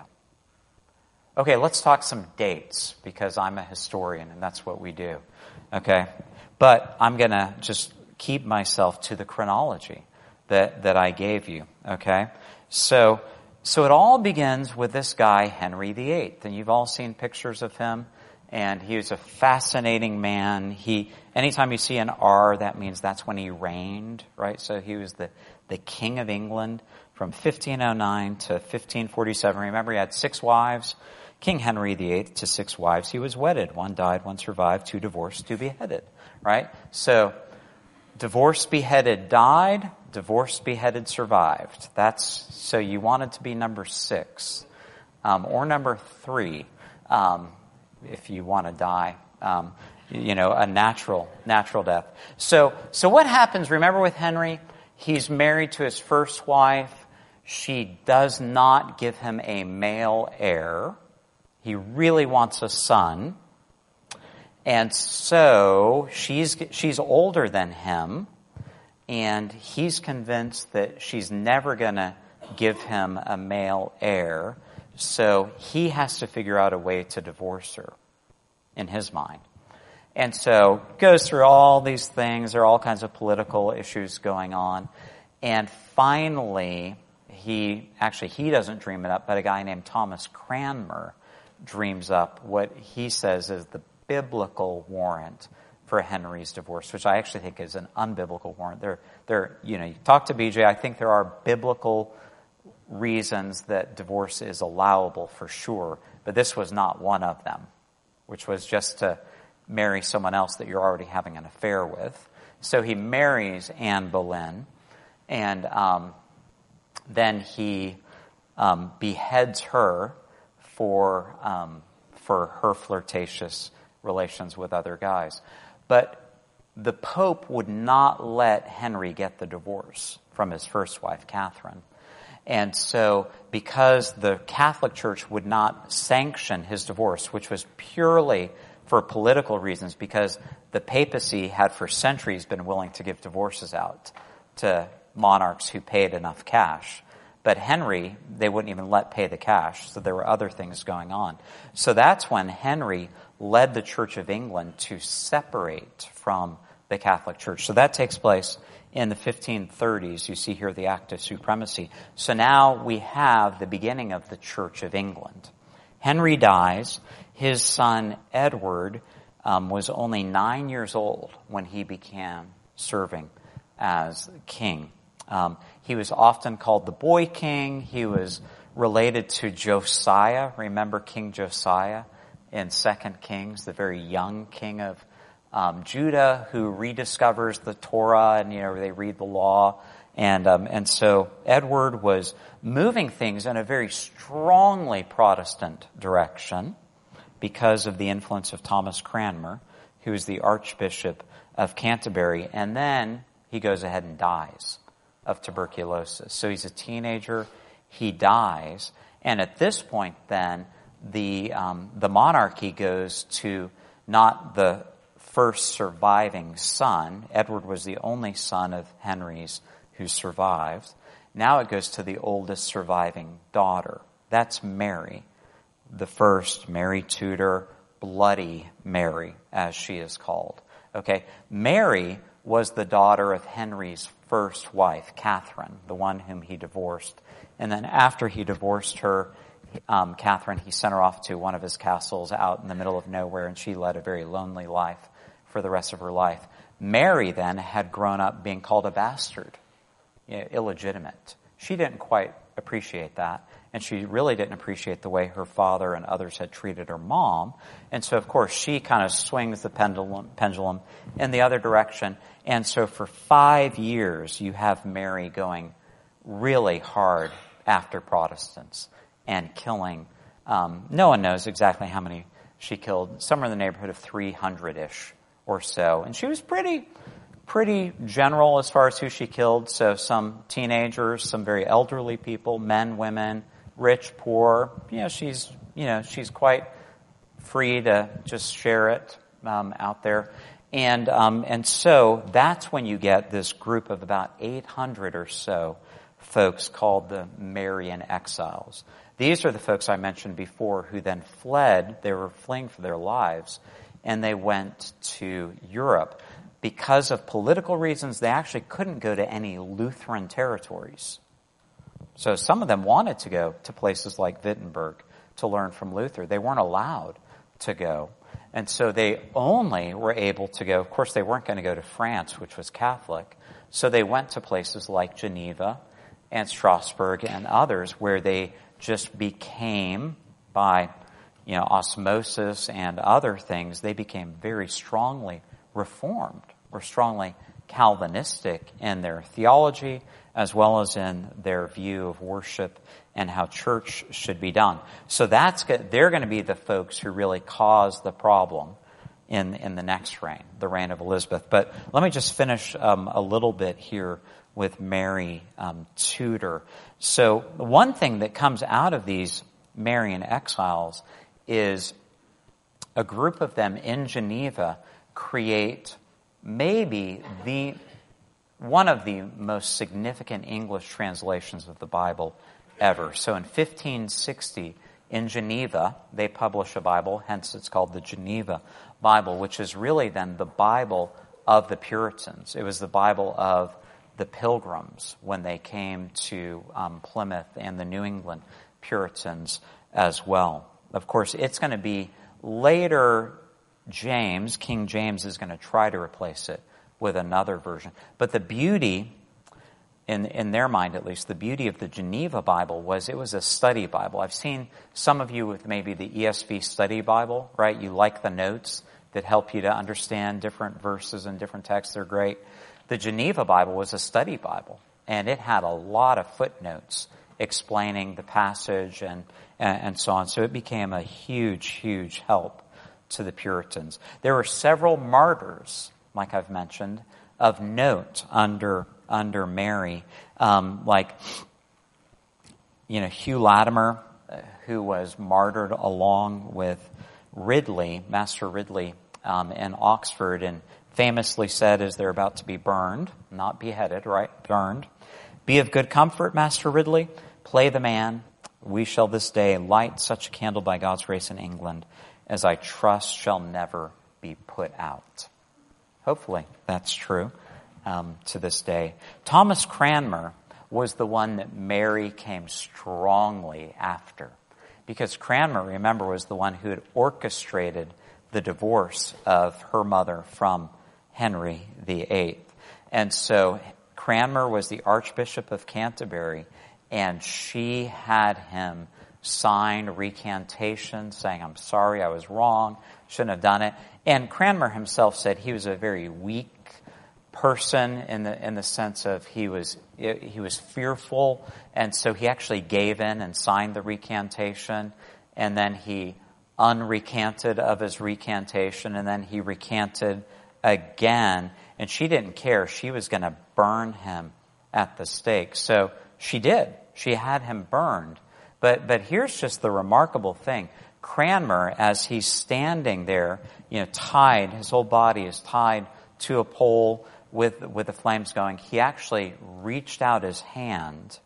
Okay, let's talk some dates, because I'm a historian and that's what we do. Okay? But I'm going to just keep myself to the chronology that, that I gave you. Okay? So, so it all begins with this guy, Henry the Eighth, and you've all seen pictures of him. And he was a fascinating man. He, anytime you see an R, that means that's when he reigned, right? So he was the, the king of England from fifteen oh nine to fifteen forty-seven. Remember, he had six wives. King Henry the Eighth to six wives. He was wedded. One died, one survived, two divorced, two beheaded, right? So divorced, beheaded, died. Divorced, beheaded, survived. That's, so you wanted to be number six, um, or number three. Um, if you want to die, um, you know, a natural, natural death. So, so what happens, remember with Henry, he's married to his first wife. She does not give him a male heir. He really wants a son. And so she's, she's older than him, and he's convinced that she's never going to give him a male heir. So he has to figure out a way to divorce her in his mind. And so goes through all these things. There are all kinds of political issues going on. And finally, he, actually he doesn't dream it up, but a guy named Thomas Cranmer dreams up what he says is the biblical warrant for Henry's divorce, which I actually think is an unbiblical warrant. There, there, you know, you talk to B J, I think there are biblical reasons that divorce is allowable for sure, but this was not one of them, which was just to marry someone else that you're already having an affair with. So he marries Anne Boleyn, and um, then he um, beheads her for um, for her flirtatious relations with other guys. But the Pope would not let Henry get the divorce from his first wife, Catherine. And so because the Catholic Church would not sanction his divorce, which was purely for political reasons, because the papacy had for centuries been willing to give divorces out to monarchs who paid enough cash. But Henry, they wouldn't even let pay the cash, so there were other things going on. So that's when Henry led the Church of England to separate from the Catholic Church. So that takes place in the fifteen thirties. You see here the Act of Supremacy. So now we have the beginning of the Church of England. Henry dies. His son Edward um, was only nine years old when he began serving as king. Um, he was often called the boy king. He was related to Josiah. Remember King Josiah in Second Kings, the very young king of um, Judah who rediscovers the Torah, and you know they read the law. And um, and so Edward was moving things in a very strongly Protestant direction because of the influence of Thomas Cranmer, who is the Archbishop of Canterbury. And then he goes ahead and dies of tuberculosis. So he's a teenager. He dies. And at this point then, the um, the monarchy goes to not the first surviving son. Edward was the only son of Henry's who survived. Now it goes to the oldest surviving daughter. That's Mary, the first Mary Tudor, Bloody Mary, as she is called. Okay, Mary was the daughter of Henry's first wife, Catherine, the one whom he divorced. And then after he divorced her, um, Catherine, he sent her off to one of his castles out in the middle of nowhere, and she led a very lonely life for the rest of her life. Mary then had grown up being called a bastard, you know, illegitimate. She didn't quite appreciate that, and she really didn't appreciate the way her father and others had treated her mom. And so, of course, she kind of swings the pendulum, pendulum in the other direction. And so for five years, you have Mary going really hard after Protestants and killing. Um, no one knows exactly how many she killed, somewhere in the neighborhood of three hundred-ish or so. And she was pretty... pretty general as far as who she killed. So some teenagers, some very elderly people, men, women, rich, poor. You know, she's, you know, she's quite free to just share it um, out there. And um, and so that's when you get this group of about eight hundred or so folks called the Marian exiles. These are the folks I mentioned before who then fled. They were fleeing for their lives, and they went to Europe. Because of political reasons, they actually couldn't go to any Lutheran territories. So some of them wanted to go to places like Wittenberg to learn from Luther. They weren't allowed to go. And so they only were able to go, of course they weren't going to go to France, which was Catholic. So they went to places like Geneva and Strasbourg and others where they just became, by you know osmosis and other things, they became very strongly Reformed, or strongly Calvinistic in their theology as well as in their view of worship and how church should be done. So that's they're going to be the folks who really cause the problem in in the next reign, the reign of Elizabeth. But let me just finish um, a little bit here with Mary um, Tudor. So one thing that comes out of these Marian exiles is a group of them in Geneva create maybe the one of the most significant English translations of the Bible ever. So in fifteen sixty, in Geneva, they publish a Bible, hence it's called the Geneva Bible, which is really then the Bible of the Puritans. It was the Bible of the Pilgrims when they came to um, Plymouth, and the New England Puritans as well. Of course, it's going to be later James, King James, is going to try to replace it with another version. But the beauty, in in their mind at least, the beauty of the Geneva Bible was it was a study Bible. I've seen some of you with maybe the E S V study Bible, right? You like the notes that help you to understand different verses and different texts. They're great. The Geneva Bible was a study Bible, and it had a lot of footnotes explaining the passage and, and, and so on. So it became a huge, huge help to the Puritans. There were several martyrs, like I've mentioned, of note under under Mary, um, like, you know, Hugh Latimer, uh, who was martyred along with Ridley, Master Ridley, um, in Oxford, and famously said as they're about to be burned, not beheaded, right, burned, "Be of good comfort, Master Ridley, play the man. We shall this day light such a candle by God's grace in England as I trust shall never be put out." Hopefully that's true um, to this day. Thomas Cranmer was the one that Mary came strongly after, because Cranmer, remember, was the one who had orchestrated the divorce of her mother from Henry the Eighth. And so Cranmer was the Archbishop of Canterbury, and she had him sign recantation saying, "I'm sorry, I was wrong, shouldn't have done it." And Cranmer himself said he was a very weak person in the in the sense of he was he was fearful, and so he actually gave in and signed the recantation, and then he unrecanted of his recantation, and then he recanted again, and she didn't care. She was going to burn him at the stake. So she did. She had him burned. But but here's just the remarkable thing. Cranmer, as he's standing there, you know, tied, his whole body is tied to a pole with with the flames going, he actually reached out his hand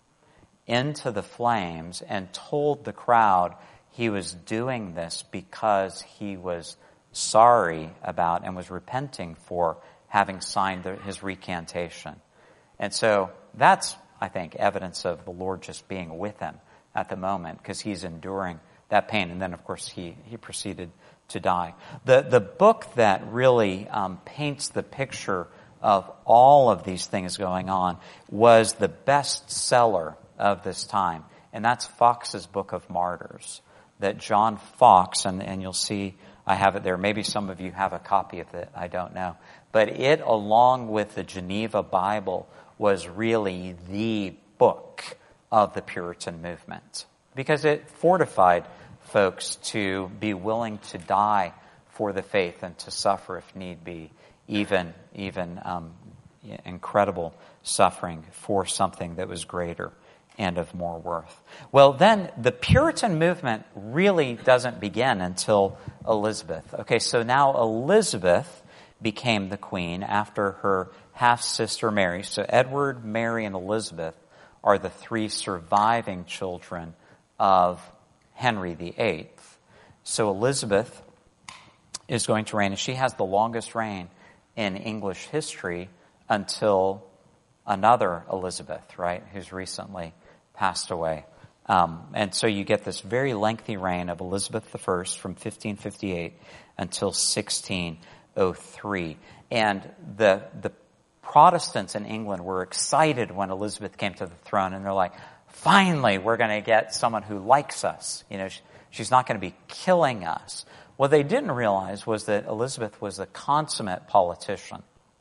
into the flames and told the crowd he was doing this because he was sorry about and was repenting for having signed the, his recantation. And so that's, I think, evidence of the Lord just being with him at the moment, because he's enduring that pain. And then, of course, he, he proceeded to die. The, the book that really um, paints the picture of all of these things going on was the bestseller of this time, and that's Fox's Book of Martyrs, that John Fox, and, and you'll see I have it there. Maybe some of you have a copy of it. I don't know. But it, along with the Geneva Bible, was really the book of the Puritan movement, because it fortified folks to be willing to die for the faith and to suffer if need be, even even um, incredible suffering for something that was greater and of more worth. Well, then the Puritan movement really doesn't begin until Elizabeth. Okay, so now Elizabeth became the queen after her half-sister Mary. So Edward, Mary, and Elizabeth are the three surviving children of Henry the Eighth. So Elizabeth is going to reign, and she has the longest reign in English history until another Elizabeth, right, who's recently passed away. Um, and so you get this very lengthy reign of Elizabeth the First from fifteen fifty-eight until sixteen oh three. And the the Protestants in England were excited when Elizabeth came to the throne, and they're like, finally, we're going to get someone who likes us. You know, she's not going to be killing us. What they didn't realize was that Elizabeth was a consummate politician.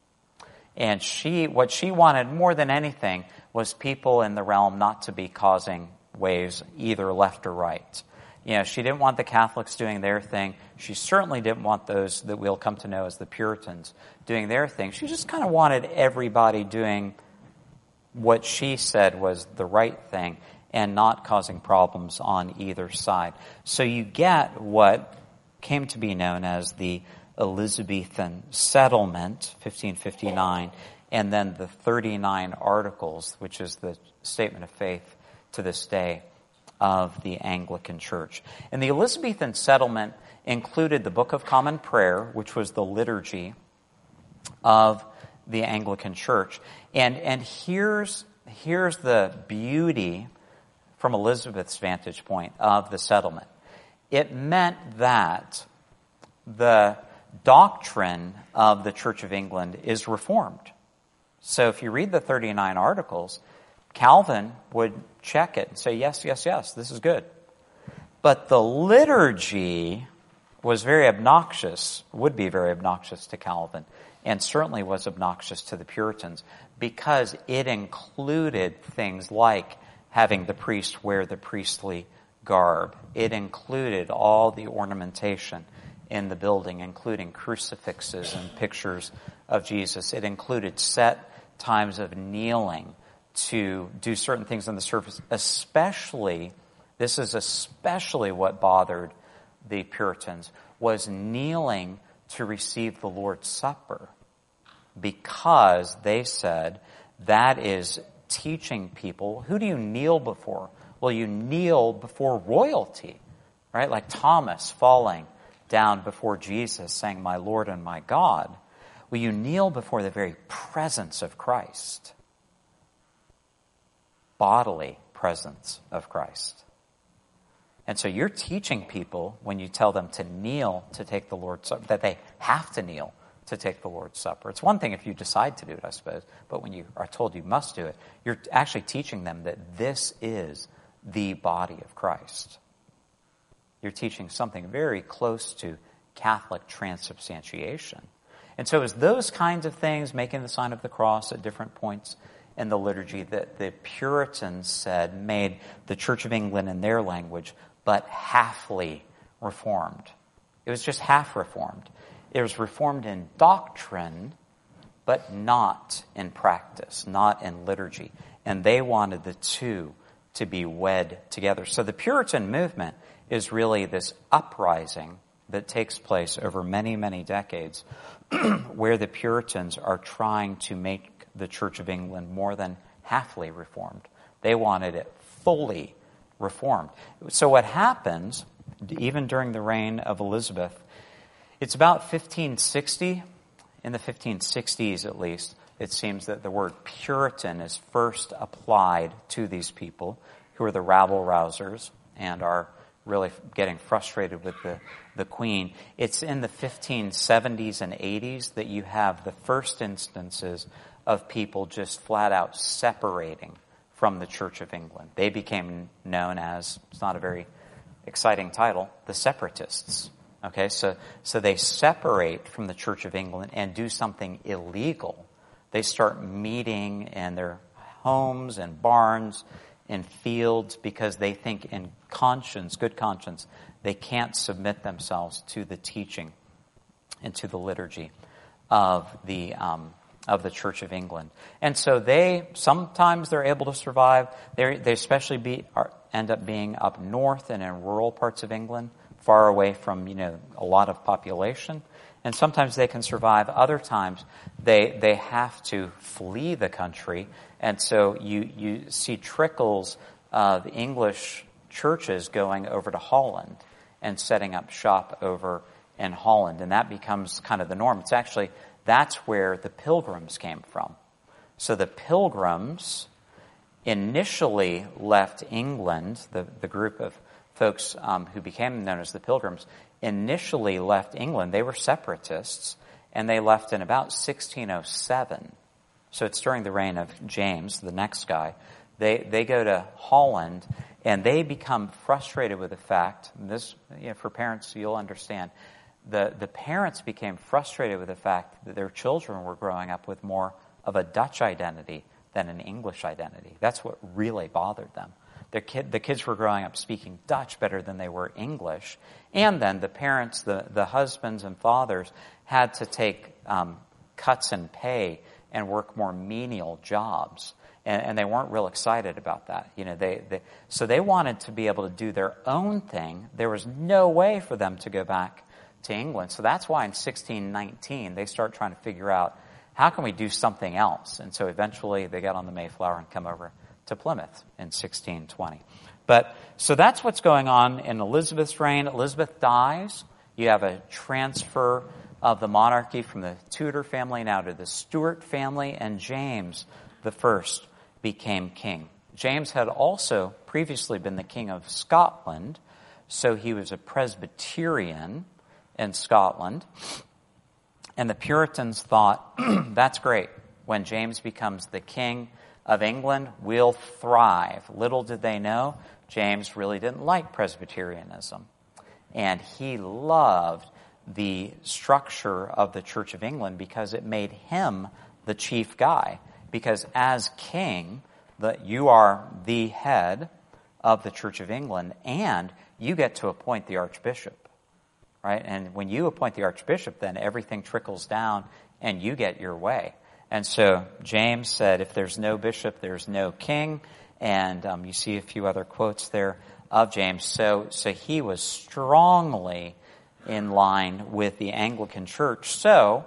And she, what she wanted more than anything was people in the realm not to be causing waves either left or right. You know, she didn't want the Catholics doing their thing. She certainly didn't want those that we'll come to know as the Puritans doing their thing. She just kind of wanted everybody doing what she said was the right thing and not causing problems on either side. So you get what came to be known as the Elizabethan settlement, fifteen fifty-nine, and then the thirty-nine Articles, which is the statement of faith to this day of the Anglican Church. And the Elizabethan settlement included the Book of Common Prayer, which was the liturgy of the Anglican Church. And and here's here's the beauty from Elizabeth's vantage point of the settlement. It meant that the doctrine of the Church of England is reformed. So if you read the thirty-nine Articles, Calvin would check it and say, yes, yes, yes, this is good. But the liturgy was very obnoxious, would be very obnoxious to Calvin, and certainly was obnoxious to the Puritans, because it included things like having the priest wear the priestly garb. It included all the ornamentation in the building, including crucifixes and pictures of Jesus. It included set times of kneeling to do certain things on the surface, especially, this is especially what bothered the Puritans, was kneeling to receive the Lord's Supper, because they said that is teaching people. Who do you kneel before? Well, you kneel before royalty, right? Like Thomas falling down before Jesus saying, "My Lord and my God." Well, you kneel before the very presence of Christ. Bodily presence of Christ. And so you're teaching people, when you tell them to kneel to take the Lord's Supper, that they have to kneel to take the Lord's Supper. It's one thing if you decide to do it, I suppose, but when you are told you must do it, you're actually teaching them that this is the body of Christ. You're teaching something very close to Catholic transubstantiation. And so it's those kinds of things, making the sign of the cross at different points in the liturgy, that the Puritans said made the Church of England, in their language, but halfly reformed. It was just half reformed. It was reformed in doctrine, but not in practice, not in liturgy. And they wanted the two to be wed together. So the Puritan movement is really this uprising that takes place over many, many decades, where the Puritans are trying to make the Church of England more than halfly reformed. They wanted it fully reformed. So what happens, even during the reign of Elizabeth, it's about fifteen sixty, in the fifteen sixties at least, it seems that the word Puritan is first applied to these people who are the rabble-rousers and are really getting frustrated with the, the Queen. It's in the fifteen seventies and eighties that you have the first instances of people just flat out separating from the Church of England. They became known as, it's not a very exciting title, the Separatists. Okay, so, so they separate from the Church of England and do something illegal. They start meeting in their homes and barns and fields because they think in conscience, good conscience, they can't submit themselves to the teaching and to the liturgy of the um, of the Church of England. And so they, sometimes they're able to survive. They they especially be are, end up being up north and in rural parts of England, far away from, you know, a lot of population. And sometimes they can survive. Other times they they have to flee the country. And so you, you see trickles of English churches going over to Holland and setting up shop over in Holland. And that becomes kind of the norm. It's actually, that's where the Pilgrims came from. So the Pilgrims initially left England, the, the group of folks um, who became known as the Pilgrims, initially left England. They were separatists, and they left in about sixteen oh seven. So it's during the reign of James, the next guy. They they go to Holland, and they become frustrated with the fact, and this, you know, for parents, you'll understand, the, the parents became frustrated with the fact that their children were growing up with more of a Dutch identity than an English identity. That's what really bothered them. Their kid, the kids were growing up speaking Dutch better than they were English. And then the parents, the, the husbands and fathers, had to take um, cuts in pay and work more menial jobs. And, and they weren't real excited about that. You know, they, they so they wanted to be able to do their own thing. There was no way for them to go back to England. So that's why in sixteen nineteen they start trying to figure out, how can we do something else? And so eventually they got on the Mayflower and come over to Plymouth in sixteen twenty. But so that's what's going on in Elizabeth's reign. Elizabeth dies. You have a transfer of the monarchy from the Tudor family now to the Stuart family, and James the First became king. James had also previously been the king of Scotland, so he was a Presbyterian in Scotland. And the Puritans thought, that's great. When James becomes the king of England, we'll thrive. Little did they know, James really didn't like Presbyterianism. And he loved the structure of the Church of England because it made him the chief guy. Because as king, that you are the head of the Church of England, and you get to appoint the archbishop, right? And when you appoint the archbishop, then everything trickles down and you get your way. And so James said, if there's no bishop, there's no king. And um, you see a few other quotes there of James. So, so he was strongly in line with the Anglican Church. So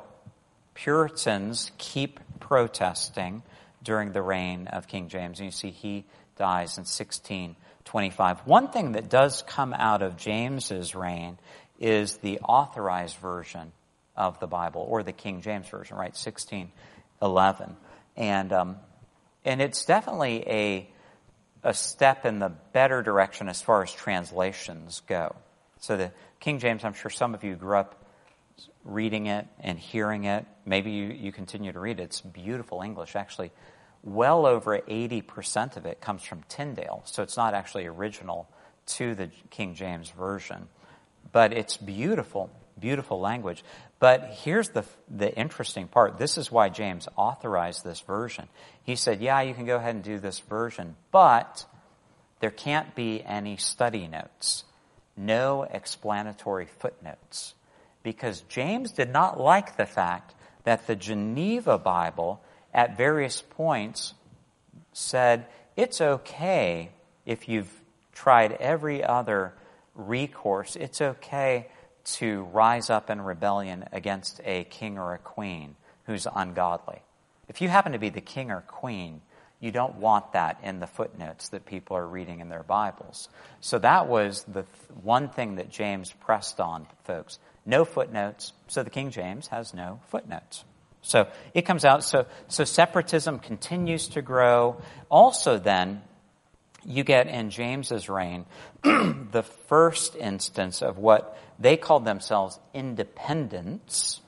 Puritans keep protesting during the reign of King James. And you see he dies in sixteen twenty-five. One thing that does come out of James's reign is the authorized version of the Bible, or the King James Version, right? sixteen eleven. And um, and it's definitely a a step in the better direction as far as translations go. So the King James, I'm sure some of you grew up reading it and hearing it. Maybe you, you continue to read it. It's beautiful English. Actually, well over eighty percent of it comes from Tyndale, so it's not actually original to the King James Version. But it's beautiful, beautiful language. But here's the the interesting part. This is why James authorized this version. He said, yeah, you can go ahead and do this version, but there can't be any study notes, no explanatory footnotes, because James did not like the fact that the Geneva Bible at various points said, it's okay if you've tried every other recourse. It's okay to rise up in rebellion against a king or a queen who's ungodly. If you happen to be the king or queen, you don't want that in the footnotes that people are reading in their Bibles. So that was the th- one thing that James pressed on, folks. No footnotes, so the King James has no footnotes. So it comes out, so, so separatism continues to grow. Also then, you get in James's reign the first instance of what they called themselves independents,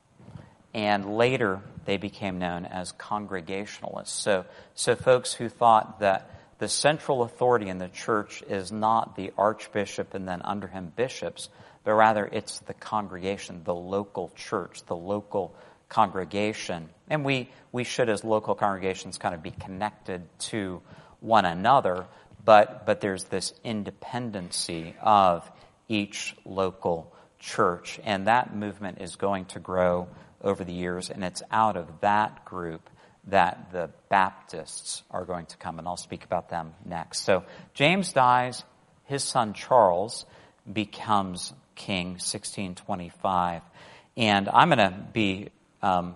and later they became known as Congregationalists. So, so folks who thought that the central authority in the church is not the archbishop and then under him bishops, but rather it's the congregation, the local church, the local congregation. And we, we should, as local congregations, kind of be connected to one another, but but there's this independency of each local church, and that movement is going to grow over the years, and it's out of that group that the Baptists are going to come, and I'll speak about them next. So James dies, his son Charles becomes king, sixteen twenty-five, and I'm going to be, um,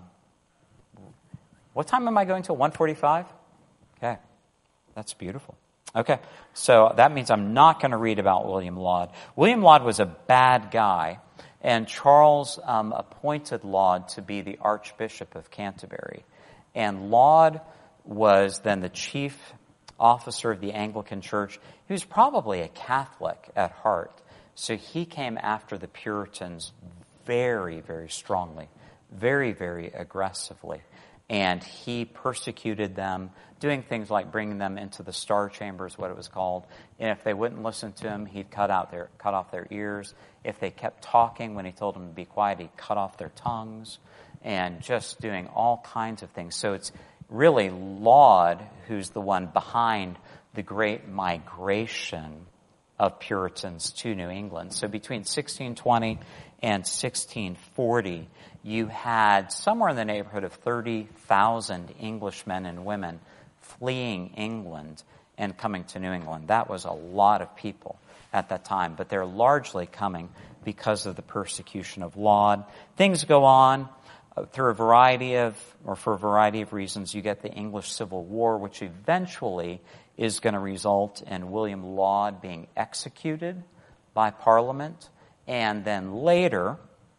what time am I going till? one forty-five? Okay, that's beautiful. Okay, so that means I'm not going to read about William Laud. William Laud was a bad guy, and Charles um, appointed Laud to be the Archbishop of Canterbury. And Laud was then the chief officer of the Anglican Church. He was probably a Catholic at heart, so he came after the Puritans very, very strongly, very, very aggressively. And he persecuted them, doing things like bringing them into the Star Chambers, what it was called. And if they wouldn't listen to him, he'd cut out their cut off their ears. If they kept talking when he told them to be quiet, he'd cut off their tongues, and just doing all kinds of things. So it's really Laud who's the one behind the great migration of Puritans to New England. So between sixteen twenty and sixteen forty, you had somewhere in the neighborhood of thirty thousand Englishmen and women fleeing England and coming to New England. That was a lot of people at that time, but they're largely coming because of the persecution of Laud. Things go on uh, through a variety of, or for a variety of reasons. You get the English Civil War, which eventually is going to result in William Laud being executed by Parliament, and then later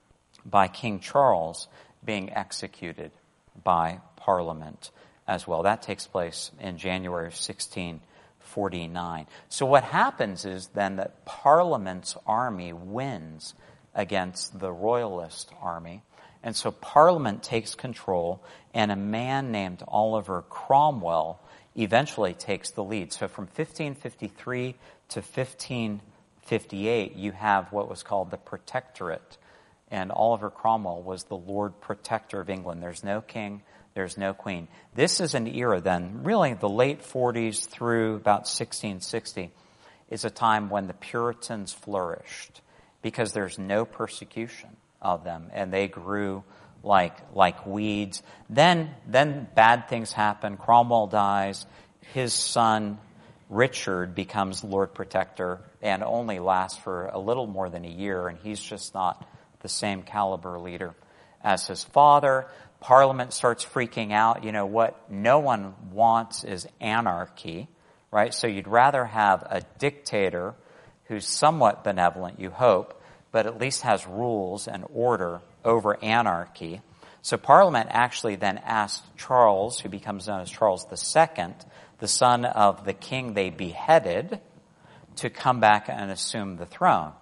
by King Charles being executed by Parliament as well. That takes place in January of sixteen forty-nine. So what happens is then that Parliament's army wins against the Royalist army, and so Parliament takes control, and a man named Oliver Cromwell eventually takes the lead. So from fifteen fifty-three to fifteen fifty-eight, you have what was called the Protectorate. And Oliver Cromwell was the Lord Protector of England. There's no king, There's no queen. This is an era then, really the late forties through about sixteen sixty, is a time when the Puritans flourished because there's no persecution of them, and they grew like like weeds. Then then bad things happen. Cromwell dies. His son Richard becomes Lord Protector and only lasts for a little more than a year, and he's just not the same caliber leader as his father. Parliament starts freaking out. You know, what no one wants is anarchy, right? So you'd rather have a dictator who's somewhat benevolent, you hope, but at least has rules and order over anarchy. So Parliament actually then asked Charles, who becomes known as Charles the Second, the son of the king they beheaded, to come back and assume the throne.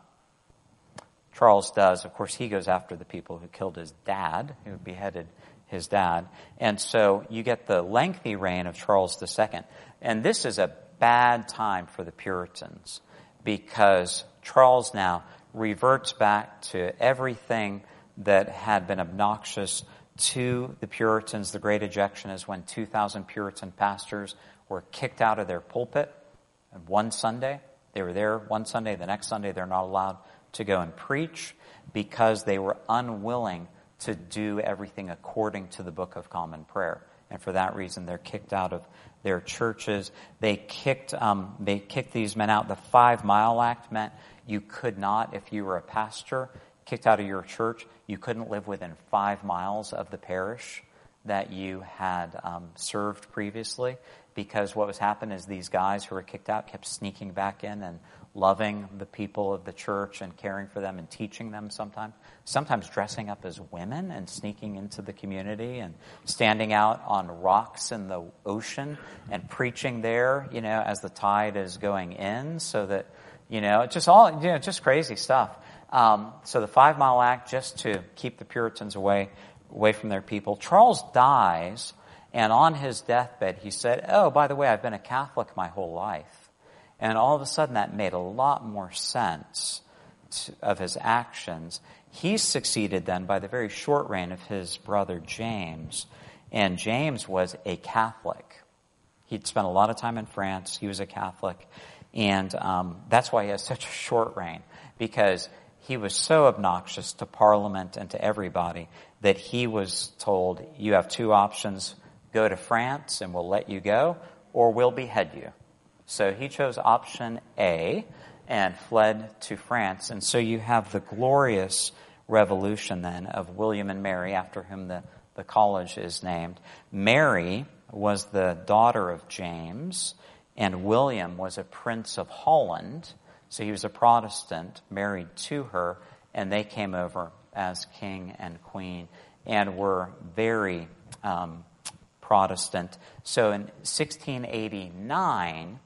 Charles does. Of course, he goes after the people who killed his dad, who beheaded his dad. And so you get the lengthy reign of Charles the Second. And this is a bad time for the Puritans because Charles now reverts back to everything that had been obnoxious to the Puritans. The Great Ejection is when two thousand Puritan pastors were kicked out of their pulpit one Sunday. They were there one Sunday. The next Sunday, they're not allowed to go and preach because they were unwilling to do everything according to the Book of Common Prayer. And for that reason, they're kicked out of their churches. They kicked um, they kicked these men out. The Five Mile Act meant you could not, if you were a pastor, kicked out of your church, you couldn't live within five miles of the parish that you had um, served previously, because what was happening is these guys who were kicked out kept sneaking back in and loving the people of the church and caring for them and teaching them sometimes, sometimes dressing up as women and sneaking into the community and standing out on rocks in the ocean and preaching there, you know, as the tide is going in, so that, you know, just all, you know, just crazy stuff. Um, so the Five Mile Act, just to keep the Puritans away, away from their people. Charles dies, and on his deathbed he said, oh, by the way, I've been a Catholic my whole life. And all of a sudden that made a lot more sense to, of his actions. He's succeeded then by the very short reign of his brother James. And James was a Catholic. He'd spent a lot of time in France. He was a Catholic. And um, that's why he has such a short reign, because he was so obnoxious to Parliament and to everybody that he was told, you have two options: go to France and we'll let you go, or we'll behead you. So he chose option A and fled to France. And so you have the glorious revolution then of William and Mary, after whom the, the college is named. Mary was the daughter of James, and William was a prince of Holland. So he was a Protestant married to her, and they came over as king and queen and were very um, Protestant. So in sixteen eighty-nine,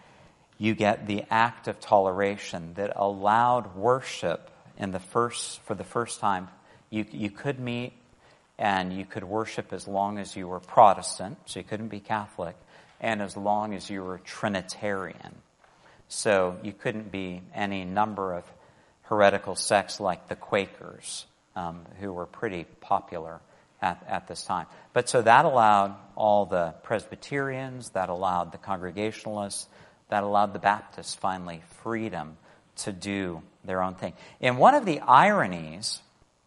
you get the Act of Toleration that allowed worship in the first for the first time. You you could meet and you could worship as long as you were Protestant, so you couldn't be Catholic, and as long as you were Trinitarian. So you couldn't be any number of heretical sects like the Quakers, um, who were pretty popular at, at this time. But so that allowed all the Presbyterians, that allowed the Congregationalists, that allowed the Baptists finally freedom to do their own thing. And one of the ironies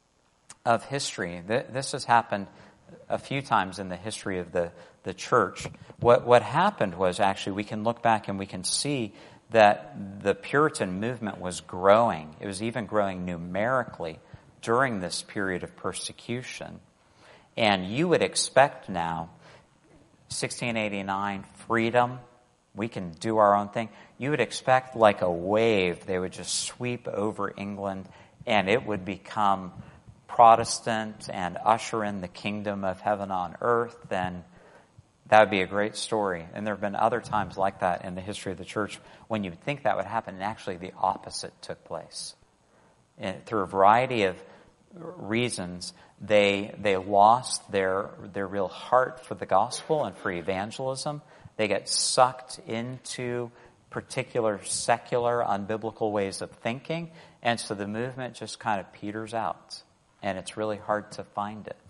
of history, th- this has happened a few times in the history of the, the church. What, what happened was, actually, we can look back and we can see that the Puritan movement was growing. It was even growing numerically during this period of persecution. And you would expect now, sixteen eighty-nine, freedom, we can do our own thing. You would expect, like a wave, they would just sweep over England and it would become Protestant and usher in the kingdom of heaven on earth. Then that would be a great story. And there have been other times like that in the history of the church when you would think that would happen, and actually the opposite took place. And through a variety of reasons, they they lost their their real heart for the gospel and for evangelism. They get sucked into particular secular, unbiblical ways of thinking, and so the movement just kind of peters out, and it's really hard to find it.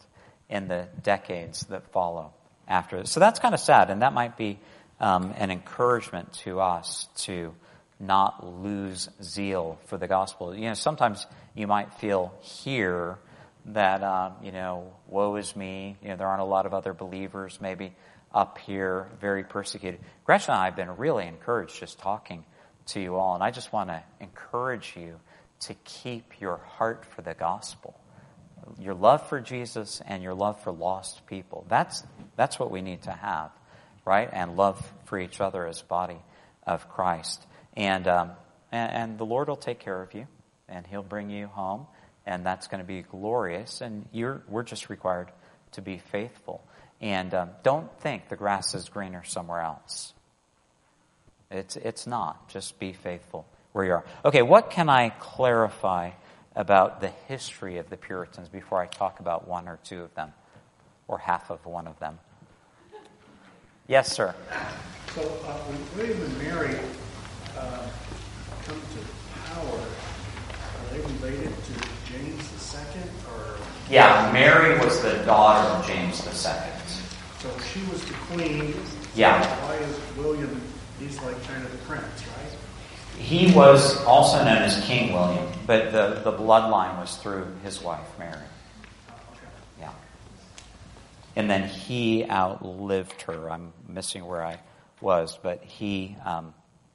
in the decades that follow after this. So that's kind of sad, and that might be um, an encouragement to us to not lose zeal for the gospel. You know, sometimes you might feel here that, uh, you know, woe is me. You know, there aren't a lot of other believers maybe up here, very persecuted. Gretchen and I have been really encouraged just talking to you all, and I just want to encourage you to keep your heart for the gospel, your love for Jesus and your love for lost people. That's that's what we need to have, right? And love for each other as body of Christ. And um, and, and the Lord will take care of you, and He'll bring you home, and that's going to be glorious. And you're we're just required to be faithful. And um, don't think the grass is greener somewhere else. It's it's not. Just be faithful where you are. Okay, what can I clarify about the history of the Puritans before I talk about one or two of them, or half of one of them? Yes, sir. So uh, when William and Mary uh, come to power, are they related to James the Second, or? Yeah, Mary was the daughter of James the Second. So she was the queen. Yeah. Why is William? He's like kind of the prince, right? He was also known as King William, but the, the bloodline was through his wife, Mary. Oh, okay. Yeah. And then he outlived her. I'm missing where I was, but he, um,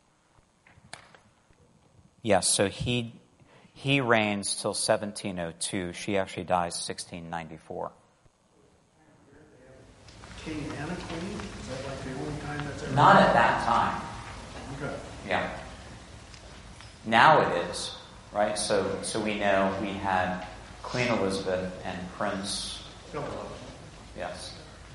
yes, so he he reigns till seventeen oh two. She actually dies sixteen ninety-four. King and a queen? Is that like the only time that's ever? Not at that time. Okay. Yeah. Now it is, right? So so we know we had Queen Elizabeth and Prince Philip. Yes.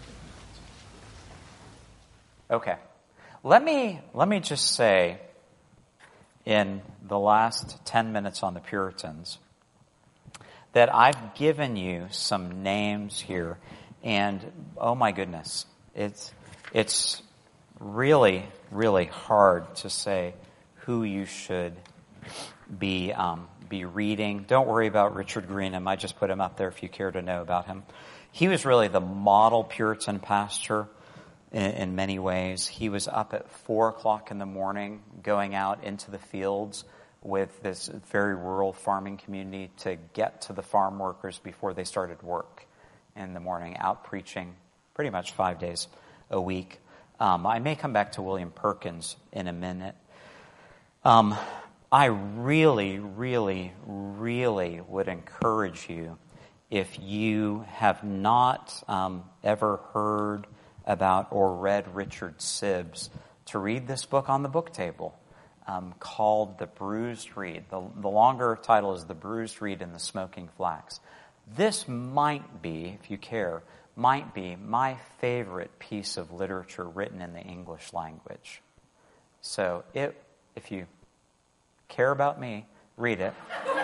Okay. Let me let me just say in the last ten minutes on the Puritans that I've given you some names here, and oh my goodness, it's it's really, really hard to say who you should be um, be reading. Don't worry about Richard Greenham. I just put him up there if you care to know about him. He was really the model Puritan pastor in, in many ways. He was up at four o'clock in the morning going out into the fields with this very rural farming community to get to the farm workers before they started work in the morning, out preaching pretty much five days a week. Um, I may come back to William Perkins in a minute. Um, I really, really, really would encourage you, if you have not um, ever heard about or read Richard Sibbes, to read this book on the book table um, called The Bruised Reed. The, the longer title is The Bruised Reed and the Smoking Flax. This might be, if you care, might be my favorite piece of literature written in the English language. So it, if you care about me, read it.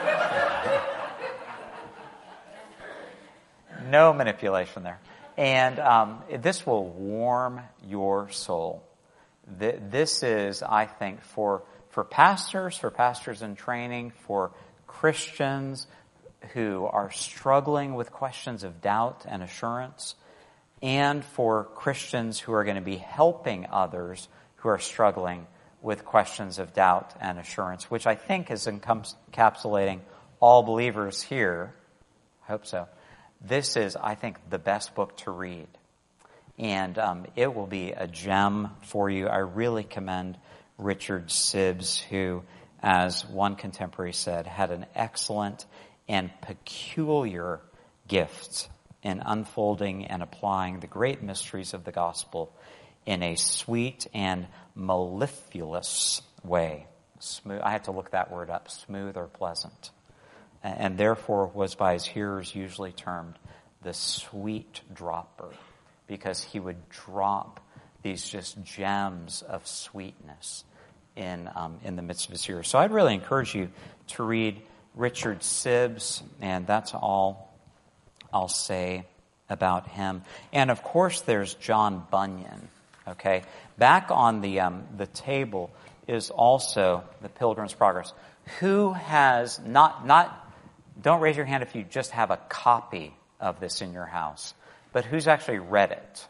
No manipulation there. And um, this will warm your soul. Th- this is, I think, for for pastors, for pastors in training, for Christians who are struggling with questions of doubt and assurance, and for Christians who are going to be helping others who are struggling with questions of doubt and assurance, which I think is encapsulating all believers here. I hope so. This is, I think, the best book to read. And um, it will be a gem for you. I really commend Richard Sibbes, who, as one contemporary said, had an excellent and peculiar gift in unfolding and applying the great mysteries of the gospel in a sweet and mellifluous way. Smooth, I had to look that word up, smooth or pleasant. And therefore was by his hearers usually termed the sweet dropper, because he would drop these just gems of sweetness in um, in the midst of his hearers. So I'd really encourage you to read Richard Sibbes, and that's all I'll say about him. And of course, there's John Bunyan. Okay, back on the um, the table is also the Pilgrim's Progress. Who has not not? Don't raise your hand if you just have a copy of this in your house. but who's actually read it?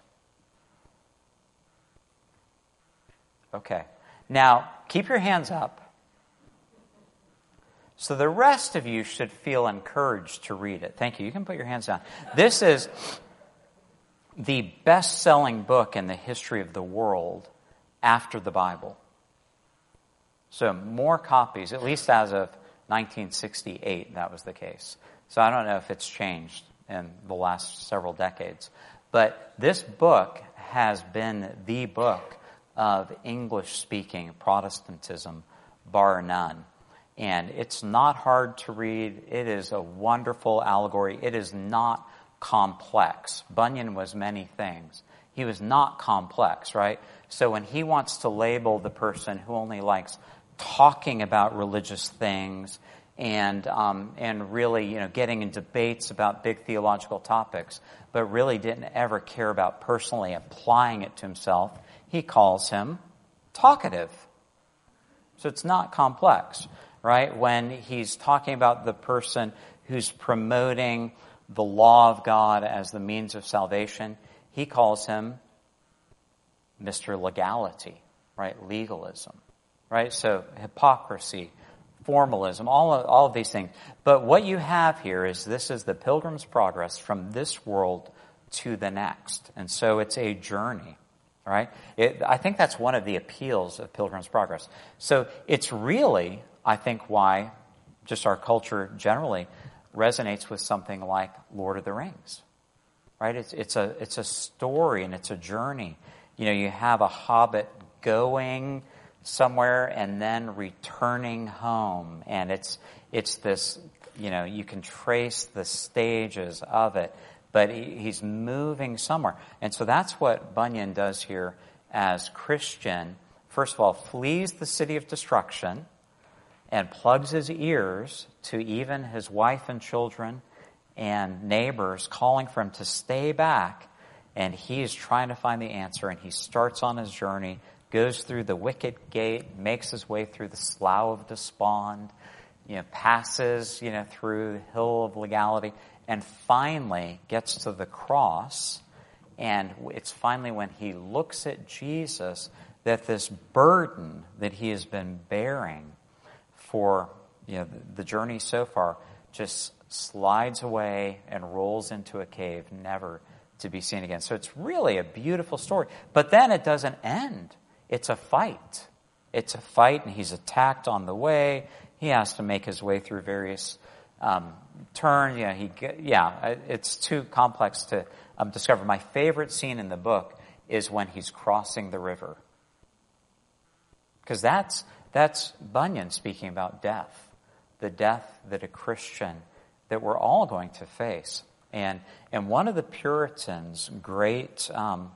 Okay. Now, keep your hands up. So the rest of you should feel encouraged to read it. Thank you. You can put your hands down. This is the best-selling book in the history of the world after the Bible. So more copies, at least as of nineteen sixty-eight, that was the case. So I don't know if it's changed in the last several decades. But this book has been the book of English-speaking Protestantism, bar none. And it's not hard to read. It is a wonderful allegory. It is not complex. Bunyan was many things. He was not complex, right? So when he wants to label the person who only likes talking about religious things and um, and really, you know, getting in debates about big theological topics, but really didn't ever care about personally applying it to himself, he calls him talkative. So it's not complex, right? When he's talking about the person who's promoting the law of God as the means of salvation, he calls him Mister Legality, right? Legalism, right? So hypocrisy, formalism, all of, all of these things. But what you have here is this is the Pilgrim's Progress from this world to the next. And so it's a journey, right? It, I think that's one of the appeals of Pilgrim's Progress. So it's really, I think, why just our culture generally resonates with something like Lord of the Rings, right? It's, it's a, it's a story and it's a journey. You know, you have a hobbit going somewhere and then returning home. And it's it's this, you know, you can trace the stages of it, but he, he's moving somewhere. And so that's what Bunyan does here as Christian. First of all, flees the city of destruction and plugs his ears to even his wife and children and neighbors calling for him to stay back. And he's trying to find the answer, and he starts on his journey, goes through the wicket gate, makes his way through the Slough of Despond, you know, passes, you know, through the Hill of Legality, and finally gets to the cross. And it's finally when he looks at Jesus that this burden that he has been bearing for, you know, the journey so far just slides away and rolls into a cave, never to be seen again. So it's really a beautiful story. But then it doesn't end. It's a fight. It's a fight, and he's attacked on the way. He has to make his way through various um, turns. You know, he, yeah, it's too complex to um, discover. My favorite scene in the book is when he's crossing the river, because that's that's Bunyan speaking about death, the death that a Christian, that we're all going to face. And and one of the Puritans' great um,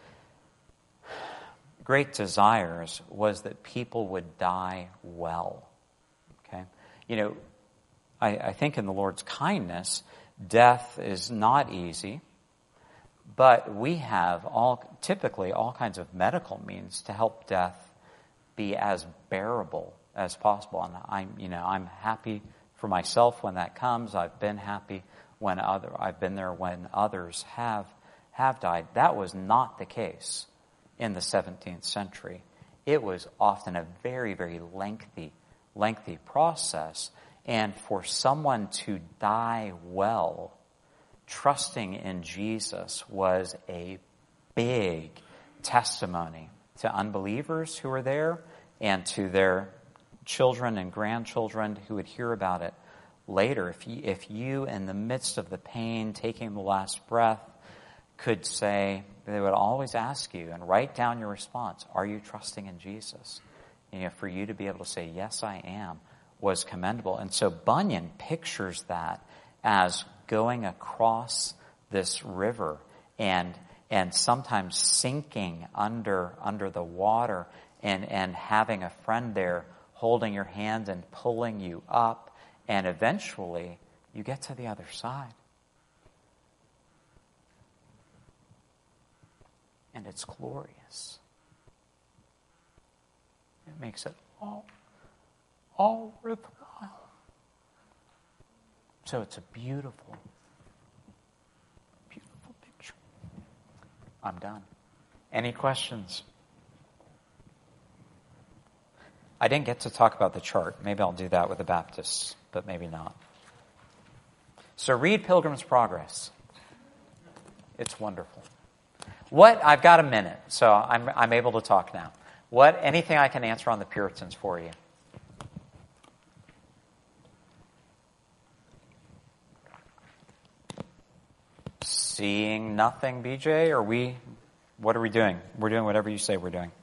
great desires was that people would die well. Okay, you know, I, I think in the Lord's kindness, death is not easy, but we have all typically all kinds of medical means to help death be as bearable as possible. And I'm you know I'm happy for myself when that comes. I've been happy when other I've been there when others have have died. That was not the case in the seventeenth century. It was often a very, very lengthy, lengthy process. And for someone to die well, trusting in Jesus, was a big testimony to unbelievers who were there and to their children and grandchildren who would hear about it later. If you, if you, in the midst of the pain, taking the last breath, could say, they would always ask you and write down your response, are you trusting in Jesus? You know, for you to be able to say, yes, I am, was commendable. And so Bunyan pictures that as going across this river and and sometimes sinking under under the water and, and having a friend there holding your hand and pulling you up. And eventually, you get to the other side. And it's glorious. It makes it all, all worthwhile. So it's a beautiful, beautiful picture. I'm done. Any questions? I didn't get to talk about the chart. Maybe I'll do that with the Baptists, but maybe not. So read Pilgrim's Progress. It's wonderful. What, I've got a minute, so I'm, I'm able to talk now. What, anything I can answer on the Puritans for you? Seeing nothing, B J? Or we, what are we doing? We're doing whatever you say we're doing.